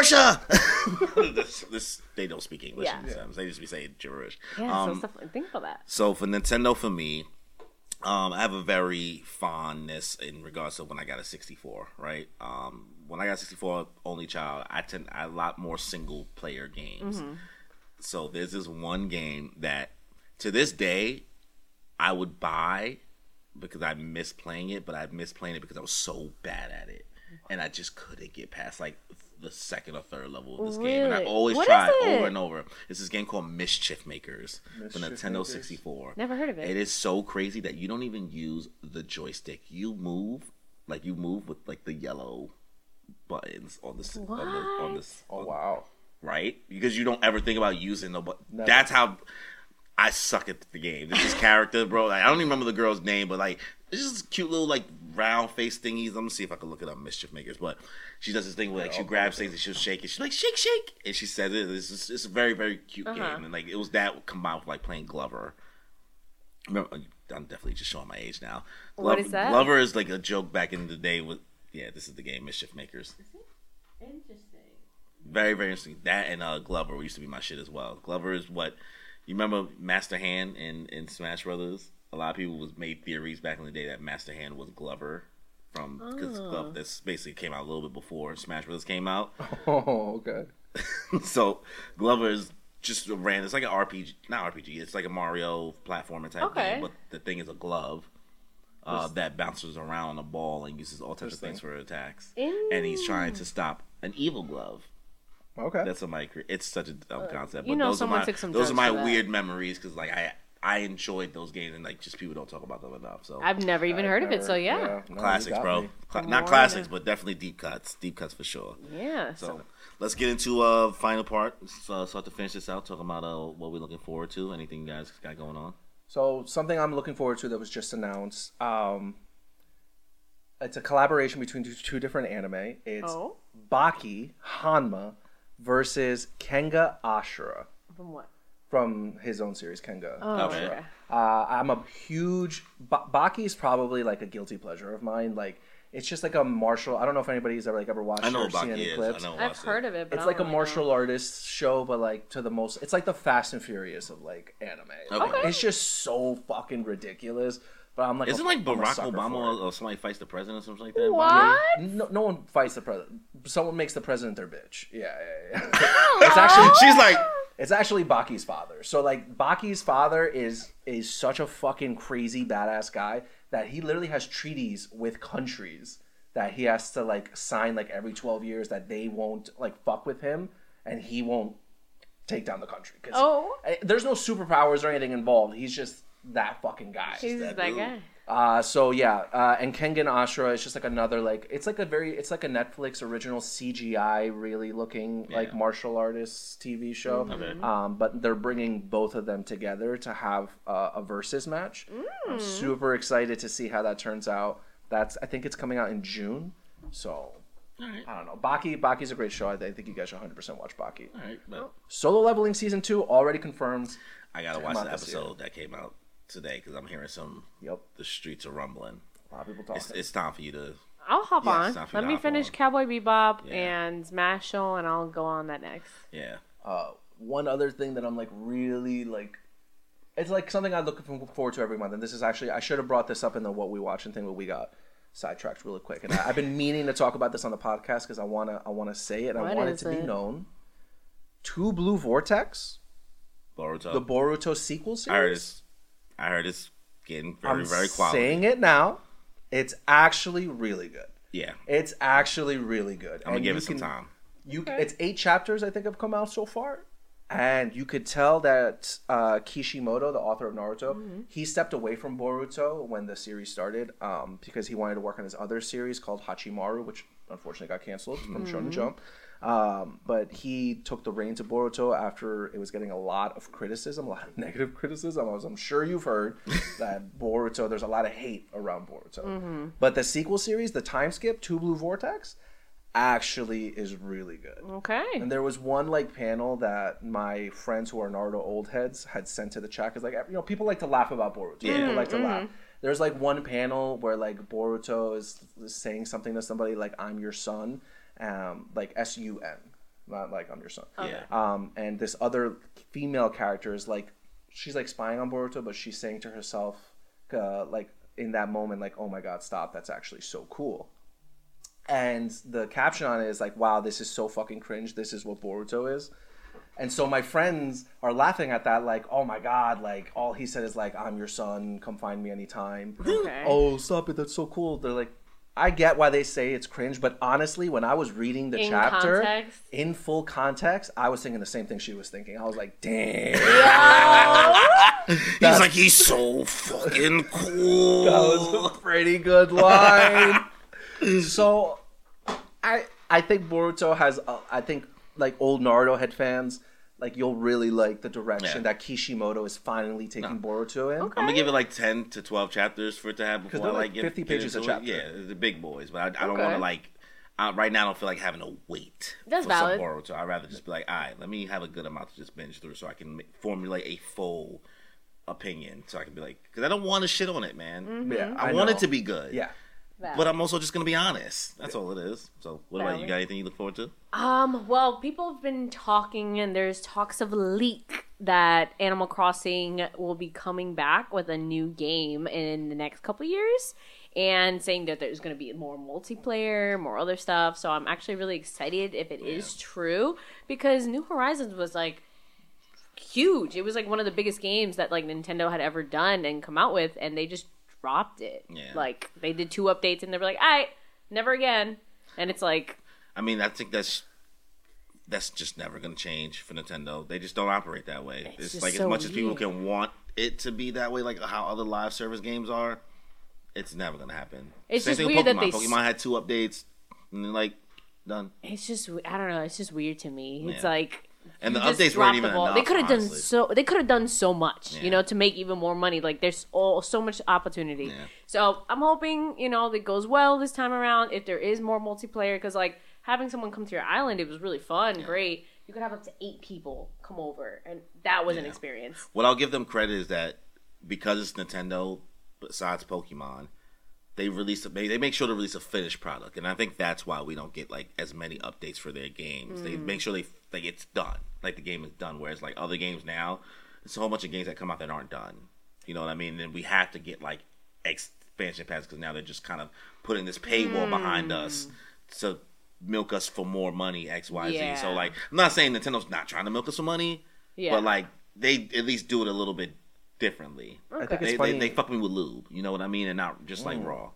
Figorsha! this, this, they don't speak English Yeah. in The Sims. They just be saying gibberish. Yeah, Um, so stuff. Think about that. So for Nintendo, for me, um, I have a very fondness in regards to when I got a sixty-four. Right, um, when I got a sixty-four, only child, I tend I a lot more single player games. Mm-hmm. So there's this one game that, to this day, I would buy because I miss playing it, but I miss playing it because I was so bad at it, and I just couldn't get past like the second or third level of this game, and I Really? always What try is it over it? and over. It's this game called Mischief Makers for Mischief Nintendo Makers? sixty-four. Never heard of it. It is so crazy that you don't even use the joystick. You move like you move with like the yellow buttons on the s- on the on the s- Oh on- wow. right? Because you don't ever think about using the but Never. that's how I suck at the game. This is character, bro. Like, I don't even remember the girl's name, but like it's just cute little like round face thingies. I'm gonna see if I can look it up, Mischief Makers. But she does this thing where like she grabs things and she'll shake it. She's like shake, shake, and she says it. It's just, it's a very very cute Uh-huh. game, and like it was that combined with like playing Glover. Remember, I'm definitely just showing my age now. What Glover, is that? Glover is like a joke back in the day with yeah. This is the game Mischief Makers. Interesting. Very, very interesting. That and uh, Glover used to be my shit as well. Glover is what you remember Master Hand in, in Smash Brothers. A lot of people was made theories back in the day that Master Hand was Glover from because Oh. this basically came out a little bit before Smash Brothers came out. Oh okay. So Glover is just a random. It's like an R P G, not R P G. It's like a Mario platformer type Okay. game, but the thing is a glove. Uh, that bounces around a ball and uses all types of things for attacks. And he's trying to stop an evil glove. Okay. That's somebody. Cre- it's such a dumb concept. you but know those someone are my, took some Those are drugs my for that. weird memories because like I I enjoyed those games and like just people don't talk about them enough. So I've never even heard of it, so yeah. no, you classics, got bro. me. Cla- The not more I classics, know. but definitely deep cuts. Deep cuts for sure. Yeah. So So, let's get into uh final part. Let's uh, start to finish this out. Talking about uh what we're looking forward to. Anything you guys got going on? So something I'm looking forward to that was just announced. Um, it's a collaboration between two, two different anime. It's Oh? Baki Hanma versus Kenga Ashura from what? from his own series Kenga. Oh, Okay. okay. Uh, I'm a huge ba- Baki is probably like a guilty pleasure of mine. Like it's just like a martial. I don't know if anybody's ever like ever watched I know or what seen Baki any is. clips. I know. I've heard of it, but It's I like a don't really martial know. artist show, but like to the most. It's like the Fast and Furious of like anime. Okay. It's just so fucking ridiculous. But I'm like, Isn't a- like I'm a Barack sucker Obama for it. or, or somebody fights the president or something like that? What? No, no one fights the president. Someone makes the president their bitch. Yeah, yeah, yeah. it's actually She's like, it's actually Baki's father. So like Baki's father is is such a fucking crazy badass guy that he literally has treaties with countries that he has to like sign like every twelve years that they won't like fuck with him and he won't take down the country. 'Cause Oh. eh, there's no superpowers or anything involved. He's just that fucking guy. He's that that dude. guy. Uh, so yeah, uh, and Kengan Ashura is just like another like it's like a very it's like a Netflix original C G I really looking Yeah. like martial artists T V show. Okay. Um, but they're bringing both of them together to have uh, a versus match. I'm super excited to see how that turns out. That's I think it's coming out in June. So All right. I don't know. Baki Baki's a great show. I think I think you guys should one hundred percent watch Baki. All right. But Solo Leveling season two already confirmed. I gotta Check watch them the out this year. episode that came out today because I'm hearing some. Yep. The streets are rumbling. A lot of people talking. It's, it's time for you to. I'll hop Yes, on. time for you Let to me hop finish on. Cowboy Bebop Yeah. and Smash Show, and I'll go on that next. Yeah. Uh, one other thing that I'm like really like, it's like something I'm looking forward to every month. And this is actually I should have brought this up in the what we watching thing, but we got sidetracked really quick. And I, I've been meaning to talk about this on the podcast because I wanna I wanna say it and I What want it is to be it? known. Two Blue Vortex, Boruto. the Boruto sequel series. I heard it's. I heard it's getting very I'm very quality. saying it now. It's actually really good. Yeah. It's actually really good. I'm gonna And give you it some can- time. You, it's eight chapters I think have come out so far, and you could tell that uh, Kishimoto, the author of Naruto, Mm-hmm. he stepped away from Boruto when the series started um, because he wanted to work on his other series called Hachimaru, which unfortunately got canceled from Mm-hmm. Shonen Jump. Um, but he took the reins of Boruto after it was getting a lot of criticism, a lot of negative criticism. As I'm sure you've heard that Boruto, there's a lot of hate around Boruto. Mm-hmm. But the sequel series, the time skip, Two Blue Vortex, actually is really good. Okay. And there was one like panel that my friends who are Naruto old heads had sent to the chat because like you know people like to laugh about Boruto. Yeah. People like to laugh. There's like one panel where like Boruto is, is saying something to somebody like "I'm your son," um, like S U N, not like "I'm your son." Yeah. Um, and this other female character is like she's like spying on Boruto, but she's saying to herself uh, like in that moment like, "Oh my God, stop! That's actually so cool." And the caption on it is like, wow, this is so fucking cringe. This is what Boruto is. And so my friends are laughing at that, like, oh my God, like, all he said is like, I'm your son, come find me anytime. Okay. Oh, stop it, that's so cool. They're like, I get why they say it's cringe, but honestly, when I was reading the In chapter, context? in full context, I was thinking the same thing she was thinking. I was like, damn. He's like he's so fucking cool. That was a pretty good line. So, I I think Boruto has uh, I think like old Naruto head fans like you'll really like the direction Yeah. that Kishimoto is finally taking Boruto in. I'm gonna give it like ten to twelve chapters for it to have before I they're like like get, fifty get pages a into it. chapter. Yeah, the big boys, but I, I don't Okay. want to like. I, right now, I don't feel like having to wait That's for valid. some Boruto. I'd rather just be like, all right, let me have a good amount to just binge through, so I can ma- formulate a full opinion. So I can be like, because I don't want to shit on it, man. Yeah, I, I want know. it to be good. Yeah. But I'm also just gonna be honest. That's all it is. So, what about you? Valid. Got anything you look forward to? Um, well, people have been talking, and there's talks of a leak that Animal Crossing will be coming back with a new game in the next couple years, and saying that there's going to be more multiplayer, more other stuff. So I'm actually really excited if it is true, because New Horizons was like huge. It was like one of the biggest games that like Nintendo had ever done and come out with, and they just dropped it. Yeah. Like they did two updates, and they were like, "All right, never again." And it's like, I mean, I think that's that's just never gonna change for Nintendo. They just don't operate that way. It's It's, just like so as much as people weird. can want it to be that way, like how other live service games are, it's never gonna happen. It's Same just thing weird with that Pokemon. they s- Pokemon had two updates, and then like done. it's just I don't know. It's just weird to me. It's Yeah. like. And you the just updates dropped weren't even the ball. enough. They could have done honestly. so. They could have done so much, Yeah. you know, to make even more money. Like there's all so much opportunity. Yeah. So I'm hoping you know that goes well this time around. If there is more multiplayer, because like having someone come to your island, it was really fun, great. You could have up to eight people come over, and that was an Yeah. experience. What I'll give them credit is that because it's Nintendo, besides Pokemon, they release a, they they make sure to release a finished product, and I think that's why we don't get like as many updates for their games. They make sure they like it's done, like the game is done. Whereas like other games now, there's a whole bunch of games that come out that aren't done. You know what I mean? And we have to get like expansion packs because now they're just kind of putting this paywall behind us to milk us for more money, X, Y, Z. Yeah. So like, I'm not saying Nintendo's not trying to milk us for money, Yeah. but like they at least do it a little bit differently. I think it's They, funny. they, they fuck me with lube, you know what I mean, and not just like raw.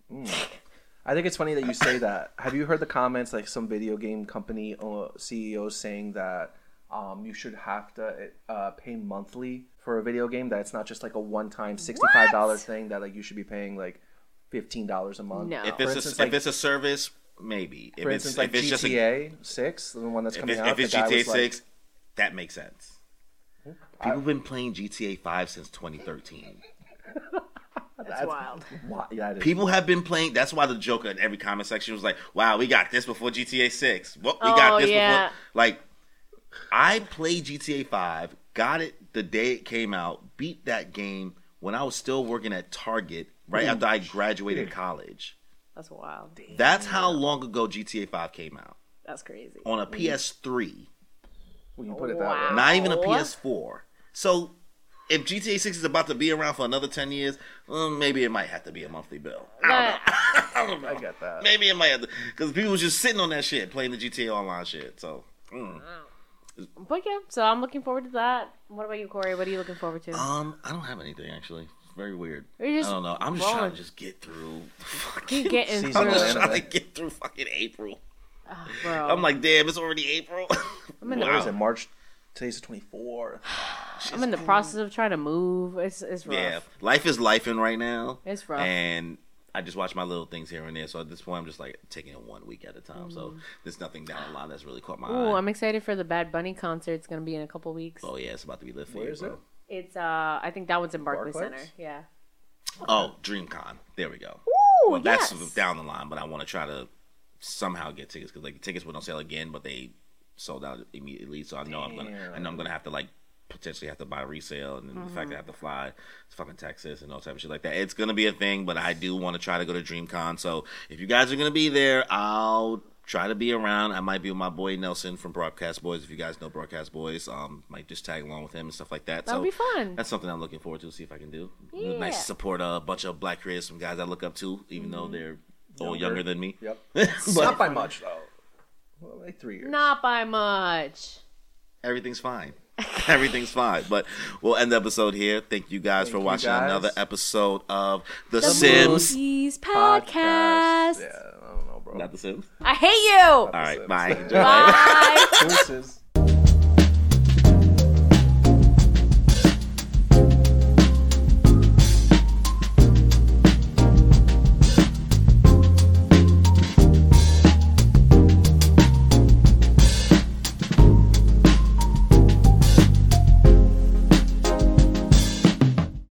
I think it's funny that you say that. Have you heard the comments like some video game company uh, C E Os saying that um, you should have to uh, pay monthly for a video game. That it's not just like a one-time sixty-five dollars thing. That like you should be paying like fifteen dollars a month. No. If For it's instance, a, like, if it's a service, maybe. for If instance, it's like if it's just a, G T A six, the one that's if coming it's, out, if it's the guy G T A was like, six, that makes sense. People have been playing G T A five since twenty thirteen. That's wild. Why- yeah, it is. People have been playing. That's why the Joker in every comment section was like, "Wow, we got this before G T A six. What we Oh, got this yeah. before." Like, I played G T A five, got it the day it came out, beat that game when I was still working at Target right after I graduated college. That's wild. That's how long ago G T A five came out That's crazy. on a P S three, When you put it that Wow. way. not even a P S four. So, if G T A six is about to be around for another ten years, well, maybe it might have to be a monthly bill. I don't know. I don't know. I get that. Maybe it might have to, because people was just sitting on that shit playing the G T A Online shit. So, mm. But yeah, so I'm looking forward to that. What about you, Corey? What are you looking forward to? um, I don't have anything actually. It's very weird. You're just I don't know. I'm just trying rolling. to just get through. Fucking, Keep getting Seasonal I'm through. just anime. trying to get through fucking April. Oh, bro. I'm like, damn, it's already April. I'm in the, Where is it? March. Today's the twenty-fourth. I'm in the process of trying to move. It's it's rough. Yeah, life is lifing right now. It's rough. And I just watch my little things here and there. So at this point, I'm just like taking it one week at a time. So there's nothing down the line that's really caught my Mm. Ooh, eye. I'm excited for the Bad Bunny concert. It's gonna be in a couple weeks. Oh yeah, it's about to be lit for Where you, is bro. it? It's uh, I think that one's in Barclays Barclays? Center. Yeah. Oh, DreamCon. There we go. Ooh, Well, yes. that's down the line, but I want to try to somehow get tickets because like the tickets went on sale again, but they sold out immediately. So I know I'm gonna, I know I'm gonna have to like potentially have to buy resale, and then the fact that I have to fly to fucking Texas and all type of shit like that. It's gonna be a thing, but I do want to try to go to DreamCon. So if you guys are gonna be there, I'll try to be around. I might be with my boy Nelson from Broadcast Boys. If you guys know Broadcast Boys, um, might just tag along with him and stuff like that. That'll so be fun. That's something I'm looking forward to. See if I can do. Yeah. Nice to support a bunch of black creators, some guys I look up to, even though they're all Younger. younger than me. Yep. But Not by much though. Well, like three years. Not by much. everything's fine. Everything's fine. But we'll end the episode here. Thank you guys Thank for you, watching guys. another episode of The, The Sims. Movies Podcast. podcast. Yeah, I don't know, bro. Not The Sims. I hate you. All right. Bye. Enjoy. Bye. Deuces.